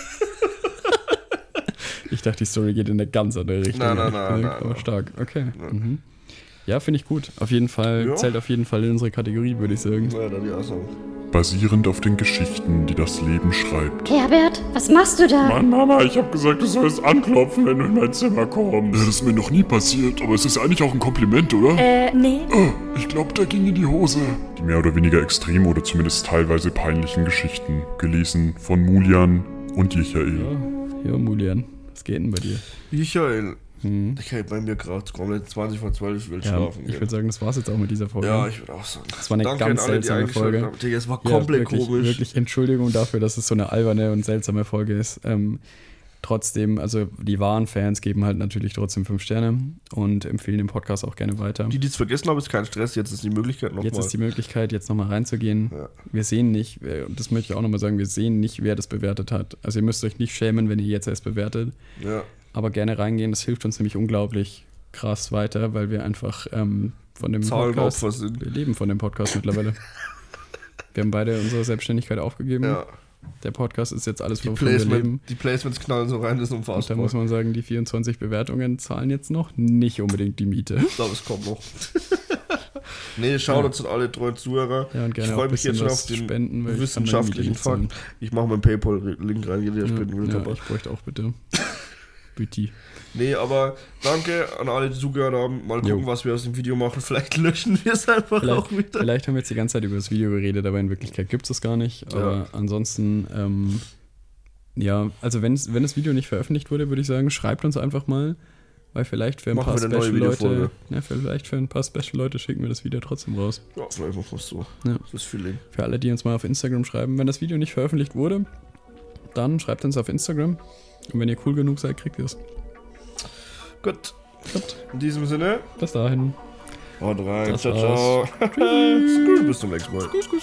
Ich dachte, die Story geht in eine ganz andere Richtung. Nein, nein, nein, Aber nein, nein. stark. Okay. Mhm. Ja, finde ich gut. Auf jeden Fall, Ja. zählt auf jeden Fall in unsere Kategorie, würde ich sagen. Ja, dann ja, so. Basierend auf den Geschichten, die das Leben schreibt. Herbert, was machst du da? Mann, Mama, ich hab gesagt, du sollst anklopfen, wenn du in mein Zimmer kommst. Das ist mir noch nie passiert, aber es ist eigentlich auch ein Kompliment, oder? Äh, nee. Oh, ich glaube, der ging in die Hose. Die mehr oder weniger extrem oder zumindest teilweise peinlichen Geschichten, gelesen von Mulian und Michael. Ja, Mulian, was geht denn bei dir? Michael, Mhm. ich hätte bei mir gerade komplett zwanzig vor zwölf, ich will Ja, schlafen ich gehen. würde sagen, das war's jetzt auch mit dieser Folge. Ja, ich würde auch sagen. Das war eine Danke ganz an alle, die seltsame eingeschaltet Folge. haben. Digga, es war Ja, komplett wirklich, komisch. Wirklich Entschuldigung dafür, dass es so eine alberne und seltsame Folge ist. Ähm, trotzdem, also die wahren Fans geben halt natürlich trotzdem fünf Sterne und empfehlen den Podcast auch gerne weiter. Die, die es vergessen haben, ist kein Stress. Jetzt ist die Möglichkeit nochmal. Jetzt ist die Möglichkeit, jetzt nochmal reinzugehen. Ja. Wir sehen nicht, äh, und das möchte ich auch nochmal sagen, wir sehen nicht, wer das bewertet hat. Also ihr müsst euch nicht schämen, wenn ihr jetzt erst bewertet, Ja. aber gerne reingehen, das hilft uns nämlich unglaublich krass weiter, weil wir einfach ähm, von dem Zahlen Podcast, Opfer sind. wir leben von dem Podcast mittlerweile. Wir haben beide unsere Selbstständigkeit aufgegeben. Ja. Der Podcast ist jetzt alles, Die, wovon wir leben. Placement, die Placements knallen so rein, das ist Und da unfassbar. muss man sagen, die vierundzwanzig Bewertungen zahlen jetzt noch nicht unbedingt die Miete. Ich glaube, es kommt noch. Nee, Shoutouts an alle treuen Zuhörer. Ja, und gerne Ich auch freue ein mich bisschen jetzt schon was auf den spenden, weil ich kann meine wissenschaftlichen Miete nicht zahlen. Fakt. Ich mache meinen PayPal-Link rein, jeder Ja, spenden will. ja, Kappa. ich bräuchte auch bitte. Bütti. Nee, aber danke an alle, die zugehört haben. Mal gucken, Jo. was wir aus dem Video machen. Vielleicht löschen wir es einfach Vielleicht, auch wieder. vielleicht haben wir jetzt die ganze Zeit über das Video geredet, aber in Wirklichkeit gibt es das gar nicht. Aber Ja. ansonsten, ähm, ja, also wenn, wenn das Video nicht veröffentlicht wurde, würde ich sagen, schreibt uns einfach mal, weil vielleicht für ein Machen paar wir eine neue Special-Leute, Videofolge. ja, vielleicht für ein paar Special-Leute schicken wir das Video trotzdem raus. Ja, vielleicht machen wir es so. Ja. Das Feeling. Für alle, die uns mal auf Instagram schreiben, wenn das Video nicht veröffentlicht wurde, dann schreibt uns auf Instagram. Und wenn ihr cool genug seid, kriegt ihr es. Gut. Gut. In diesem Sinne, Bis dahin. haut rein. Das Ciao, war's. ciao. Tschüss. Bis zum nächsten Mal.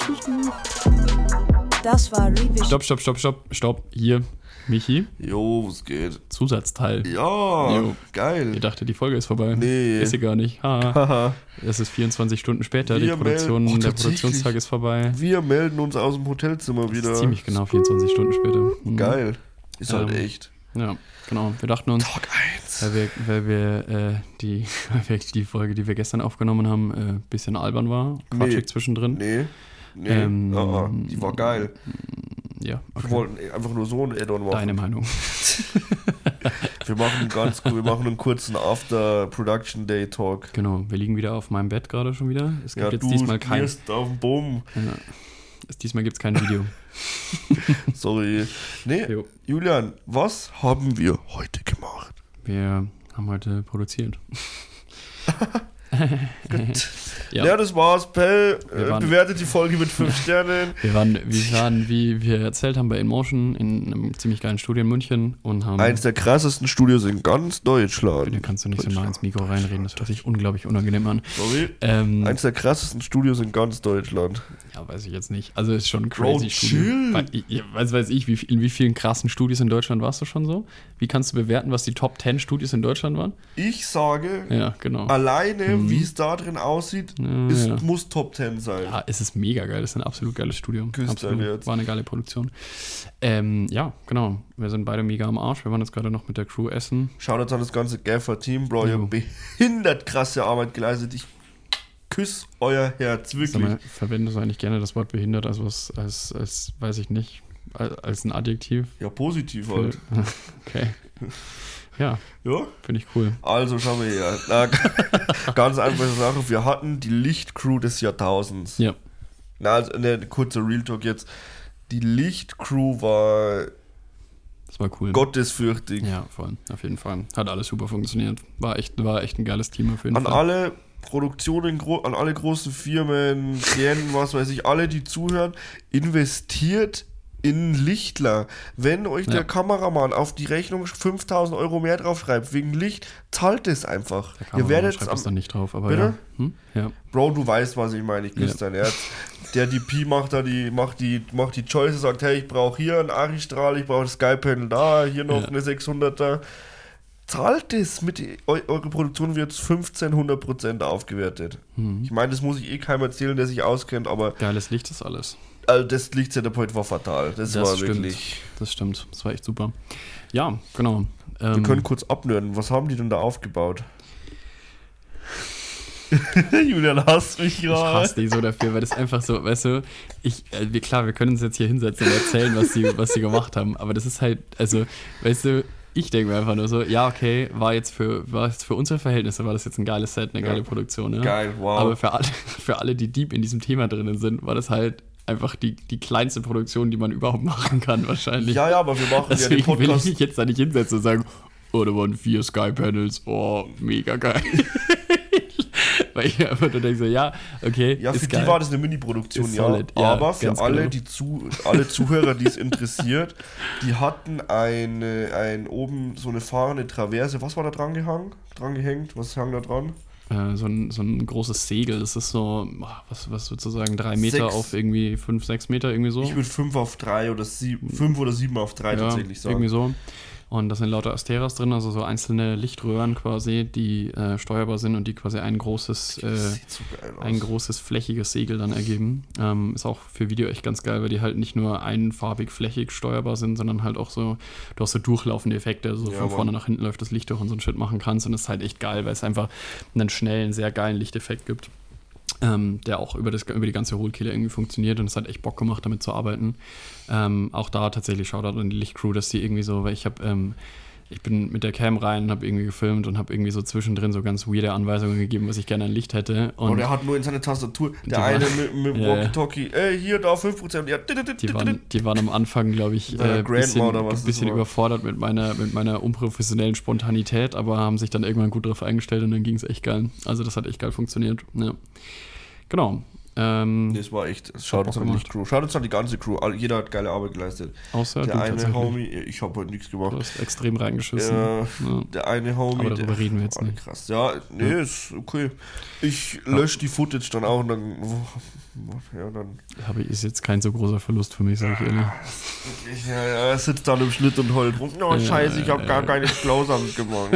Das war Revision. Stopp, stopp, stopp, stopp, stopp. Hier, Michi, Jo, was geht? Zusatzteil. Ja, Jo. geil. Ihr dachte, die Folge ist vorbei. Nee. Ist sie gar nicht. Ha. Haha. Es ist vierundzwanzig Stunden später, die Wir Produktion, melden- oh, der tatsächlich. Produktionstag ist vorbei. Wir melden uns aus dem Hotelzimmer wieder. Ziemlich genau vierundzwanzig Stunden später. Mhm. Geil. Ist halt Ähm, echt. Ja, genau. Wir dachten uns, Tag eins. weil wir, weil wir, äh, die, weil wir die Folge, die wir gestern aufgenommen haben, ein äh, bisschen albern war. Quatschig Nee. zwischendrin. Nee. Nee. Ähm, ah, ah, die war geil. Ja, Wir okay. wollten einfach nur so ein Add-on machen. Deine Meinung. Wir machen einen ganz wir machen einen kurzen After-Production-Day-Talk. Genau, wir liegen wieder auf meinem Bett gerade schon wieder. Es gibt Ja, jetzt du diesmal kein, wirst auf dem Bumm. ja, es, diesmal gibt es kein Video. Sorry. Nee, Jo. Julian, was haben wir heute gemacht? Wir haben heute produziert. Ja, Ja. das war's. Pell, Wir äh, waren- bewertet die Folge mit fünf Sternen. Wir waren, wir waren, wie wir erzählt haben, bei InMotion in einem ziemlich geilen Studio in München und haben. Eins der krassesten Studios in ganz Deutschland. Da kannst du nicht so nah ins Mikro reinreden, das hört sich unglaublich unangenehm an. Sorry. Ähm, Eins der krassesten Studios in ganz Deutschland. ja, weiß ich jetzt nicht. Also ist schon ein Bro, crazy chill. Studio. Weil, ja, weiß, weiß ich, wie, in wie vielen krassen Studios in Deutschland warst du schon so? Wie kannst du bewerten, was die Top zehn Studios in Deutschland waren? Ich sage, Ja, genau. alleine, Mhm. wie es da drin aussieht, Ja, ist, ja. muss Top zehn sein. Ja, es ist mega geil. Es ist ein absolut geiles Studio. Küsst Absolut. dein Herz. War eine geile Produktion. Ähm, ja, genau. Wir sind beide mega am Arsch. Wir waren jetzt gerade noch mit der Crew essen. Schaut jetzt an das ganze Gaffer-Team, Bro. Ihr Jo. habt behindert krasse Arbeit geleistet. Ich küsse euer Herz, Sag wirklich. mal, verwendest du eigentlich gerne das Wort behindert als was, als, als weiß ich nicht, als, als ein Adjektiv? Ja, positiv halt. Okay. Ja, Ja? finde ich cool. Also schauen wir her. Na, ganz einfache Sache. Wir hatten die Lichtcrew des Jahrtausends. Ja. Na, also eine kurze Real Talk jetzt. Die Lichtcrew war Das war cool. gottesfürchtig. Ja, voll. Auf jeden Fall. Hat alles super funktioniert. War echt, war echt ein geiles Team auf jeden An Fall. alle Produktionen, gro- an alle großen Firmen, Klienten, was weiß ich, alle, die zuhören, investiert in Lichtler. Wenn euch Ja. der Kameramann auf die Rechnung fünftausend Euro mehr draufschreibt, wegen Licht, zahlt es einfach. Der Ihr Kameramann werdet schreibt am, es dann nicht drauf, aber Bitte? ja. Hm? Ja. Bro, du weißt, was ich meine, ich küsse Ja. dein Herz. Der D P macht da die, macht die, macht die Choice, sagt, hey, ich brauche hier einen Ari-Strahl, ich brauche das Sky-Panel da, hier noch Ja. eine sechshunderter. Zahlt es, mit eu, eure Produktion wird fünfzehnhundert Prozent aufgewertet. Mhm. Ich meine, das muss ich eh keinem erzählen, der sich auskennt, aber Geiles Licht ist alles. also das Lichtsetup war fatal. Das, Das war stimmt. wirklich. Das stimmt. Das war echt super. Ja, genau. Wir Ähm, können kurz abnörden. Was haben die denn da aufgebaut? Julian hasst mich Ich gerade. hasse die so dafür, weil das einfach so, weißt du, ich, äh, wir, klar, wir können uns jetzt hier hinsetzen und erzählen, was sie, was sie gemacht haben, aber das ist halt, also, weißt du, ich denke mir einfach nur so, ja, okay, war jetzt für, war jetzt für unsere Verhältnisse, war das jetzt ein geiles Set, eine Ja. geile Produktion, ne? Geil, wow. Aber für alle, für alle, die deep in diesem Thema drinnen sind, war das halt einfach die, die kleinste Produktion, die man überhaupt machen kann, wahrscheinlich. Ja, ja, aber wir machen ja den Deswegen will ich Podcast. mich jetzt da nicht hinsetzen und sagen, oh, da waren vier Sky-Panels, oh, mega geil. Weil ich einfach nur denke so, ja, okay, Ja, für ist die geil. war das eine Mini-Produktion, Ist ja. solid, ja, Aber für ganz alle, genau. die zu, alle Zuhörer, die es interessiert, die hatten eine, ein oben so eine fahrende Traverse. Was war da dran gehangen? Dran gehängt? Was hang da dran? Äh, so, ein, so ein großes Segel, das ist so, ach, was, was würdest du sagen, drei Meter Sechs. auf irgendwie fünf, sechs Meter, irgendwie so. Ich würde fünf auf drei oder sieben, fünf oder sieben auf drei ja, tatsächlich sagen. irgendwie so. Und da sind lauter Asteras drin, also so einzelne Lichtröhren quasi, die äh, steuerbar sind und die quasi ein großes, äh, Das sieht so geil aus. ein großes flächiges Segel dann ergeben. Ähm, ist auch für Video echt ganz geil, weil die halt nicht nur einfarbig flächig steuerbar sind, sondern halt auch so, du hast so durchlaufende Effekte, also Ja, von Mann. vorne nach hinten läuft das Licht durch und so ein Shit machen kannst und das ist halt echt geil, weil es einfach einen schnellen, sehr geilen Lichteffekt gibt. Ähm, der auch über, das, über die ganze Hohlkehle irgendwie funktioniert und es hat echt Bock gemacht, damit zu arbeiten. Ähm, auch da tatsächlich Shoutout an die Lichtcrew, dass die irgendwie so, weil ich habe ähm, ich bin mit der Cam rein und habe irgendwie gefilmt und habe irgendwie so zwischendrin so ganz weirde Anweisungen gegeben, was ich gerne an Licht hätte. Und, und er hat nur in seine Tastatur, der eine war, mit, mit dem ja, Walkie-Talkie, ey, hier, da fünf Prozent. Ja. Die, waren, die waren am Anfang, glaube ich, ein äh, bisschen, bisschen überfordert mit meiner, mit meiner unprofessionellen Spontanität, aber haben sich dann irgendwann gut drauf eingestellt und dann ging es echt geil. Also das hat echt geil funktioniert. Ja. Genau. Ähm, das war echt, schaut uns an die Crew. Schaut uns an die ganze Crew. Jeder hat geile Arbeit geleistet. Außer der eine Homie, ich habe heute nichts gemacht. Du hast extrem reingeschissen. Ja, ja. Der eine Homie. Aber darüber der, reden wir jetzt nicht. Krass. Ja, nee, ja. Ist okay. Ich lösche die Footage dann auch und dann. Ja, dann. Aber ist jetzt kein so großer Verlust für mich, sag ich ehrlich. Ja, ja, er sitzt dann im Schnitt und heult rum. Oh, ja, scheiße, ich habe ja, gar ja. keine Close-Ups gemacht.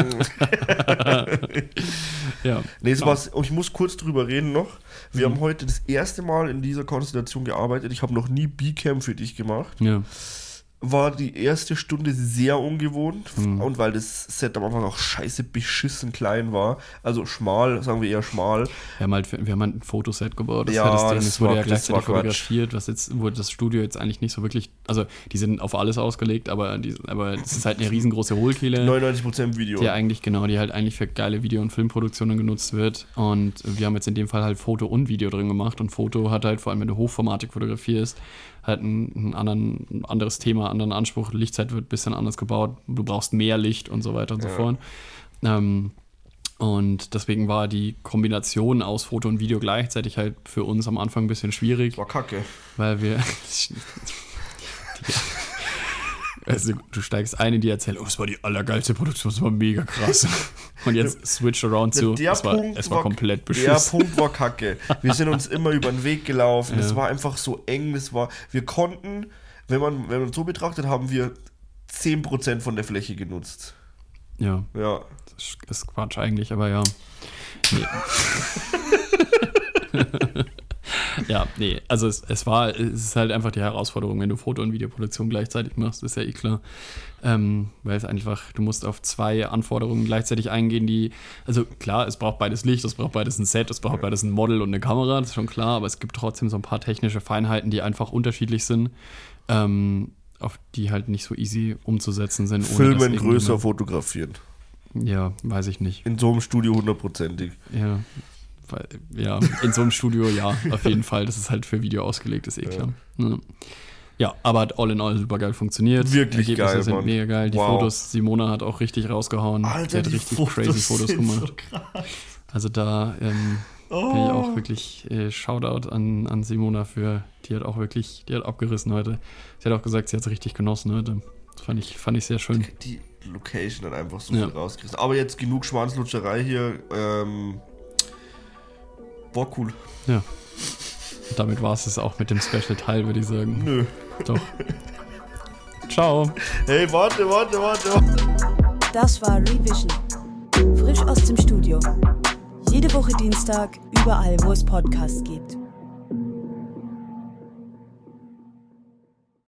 Ja. Nee, es war's, ich muss kurz drüber reden noch. Wir mhm. haben heute das erste Mal in dieser Konstellation gearbeitet. Ich habe noch nie B-Cam für dich gemacht. Ja. War die erste Stunde sehr ungewohnt. Mhm. Und weil das Set am Anfang auch scheiße beschissen klein war. Also schmal, sagen wir eher schmal. Wir haben halt, wir haben halt ein Fotoset gebaut. Das ja, war das Ding. Das es wurde war, ja gleichzeitig fotografiert, was jetzt, wo das Studio jetzt eigentlich nicht so wirklich, also die sind auf alles ausgelegt, aber die, aber es ist halt eine riesengroße Hohlkehle. neunundneunzig Prozent Video. Die eigentlich, genau, die halt eigentlich für geile Video- und Filmproduktionen genutzt wird. Und wir haben jetzt in dem Fall halt Foto und Video drin gemacht. Und Foto hat halt, vor allem wenn du hochformatig fotografierst, halt ein, ein, anderen, ein anderes Thema, anderen Anspruch. Lichtzeit wird ein bisschen anders gebaut. Du brauchst mehr Licht und so weiter und ja. so fort. Ähm, und deswegen war die Kombination aus Foto und Video gleichzeitig halt für uns am Anfang ein bisschen schwierig. Das war kacke. Weil wir... die, also, du steigst ein in die Erzählung, oh, es war die allergeilste Produktion, es war mega krass. Und jetzt switch around zu, der es war, Punkt es war, war komplett beschissen. Der Punkt war kacke. Wir sind uns immer über den Weg gelaufen, es ja. war einfach so eng, es war, wir konnten, wenn man, wenn man so betrachtet, haben wir zehn Prozent von der Fläche genutzt. Ja. Ja. Das ist Quatsch eigentlich, aber ja. Nee. Ja, nee, also es, es war, es ist halt einfach die Herausforderung, wenn du Foto- und Videoproduktion gleichzeitig machst, ist ja eh klar. Ähm, weil es einfach, du musst auf zwei Anforderungen gleichzeitig eingehen, die, also klar, es braucht beides Licht, es braucht beides ein Set, es braucht beides ein Model und eine Kamera, das ist schon klar, aber es gibt trotzdem so ein paar technische Feinheiten, die einfach unterschiedlich sind, ähm, auf die halt nicht so easy umzusetzen sind. Ohne Filmen größer fotografieren. Ja, weiß ich nicht. In so einem Studio hundertprozentig. Ja. Ja, in so einem Studio, ja, auf jeden Fall. Das ist halt für Video ausgelegt, ist eh klar. Ja, ja, aber hat all in all super geil funktioniert. Wirklich Ergebnisse geil, sind Mann. mega geil. Die Wow. Fotos, Simona hat auch richtig rausgehauen. Alter, die hat die richtig Fotos crazy Fotos sind gemacht. So krass. Also da ähm, oh. bin ich auch wirklich äh, Shoutout an, an Simona für, die hat auch wirklich, die hat abgerissen heute. Sie hat auch gesagt, sie hat es richtig genossen heute. Das fand ich, fand ich sehr schön. Die Location hat einfach so ja. viel rausgerissen. Aber jetzt genug Schwanzlutscherei hier. Ähm, war cool. Ja. Und damit war es es auch mit dem Special-Teil, würde ich sagen. Nö. Doch. Ciao. Hey, warte, warte, warte. Das war Revision. Frisch aus dem Studio. Jede Woche Dienstag, überall, wo es Podcasts gibt.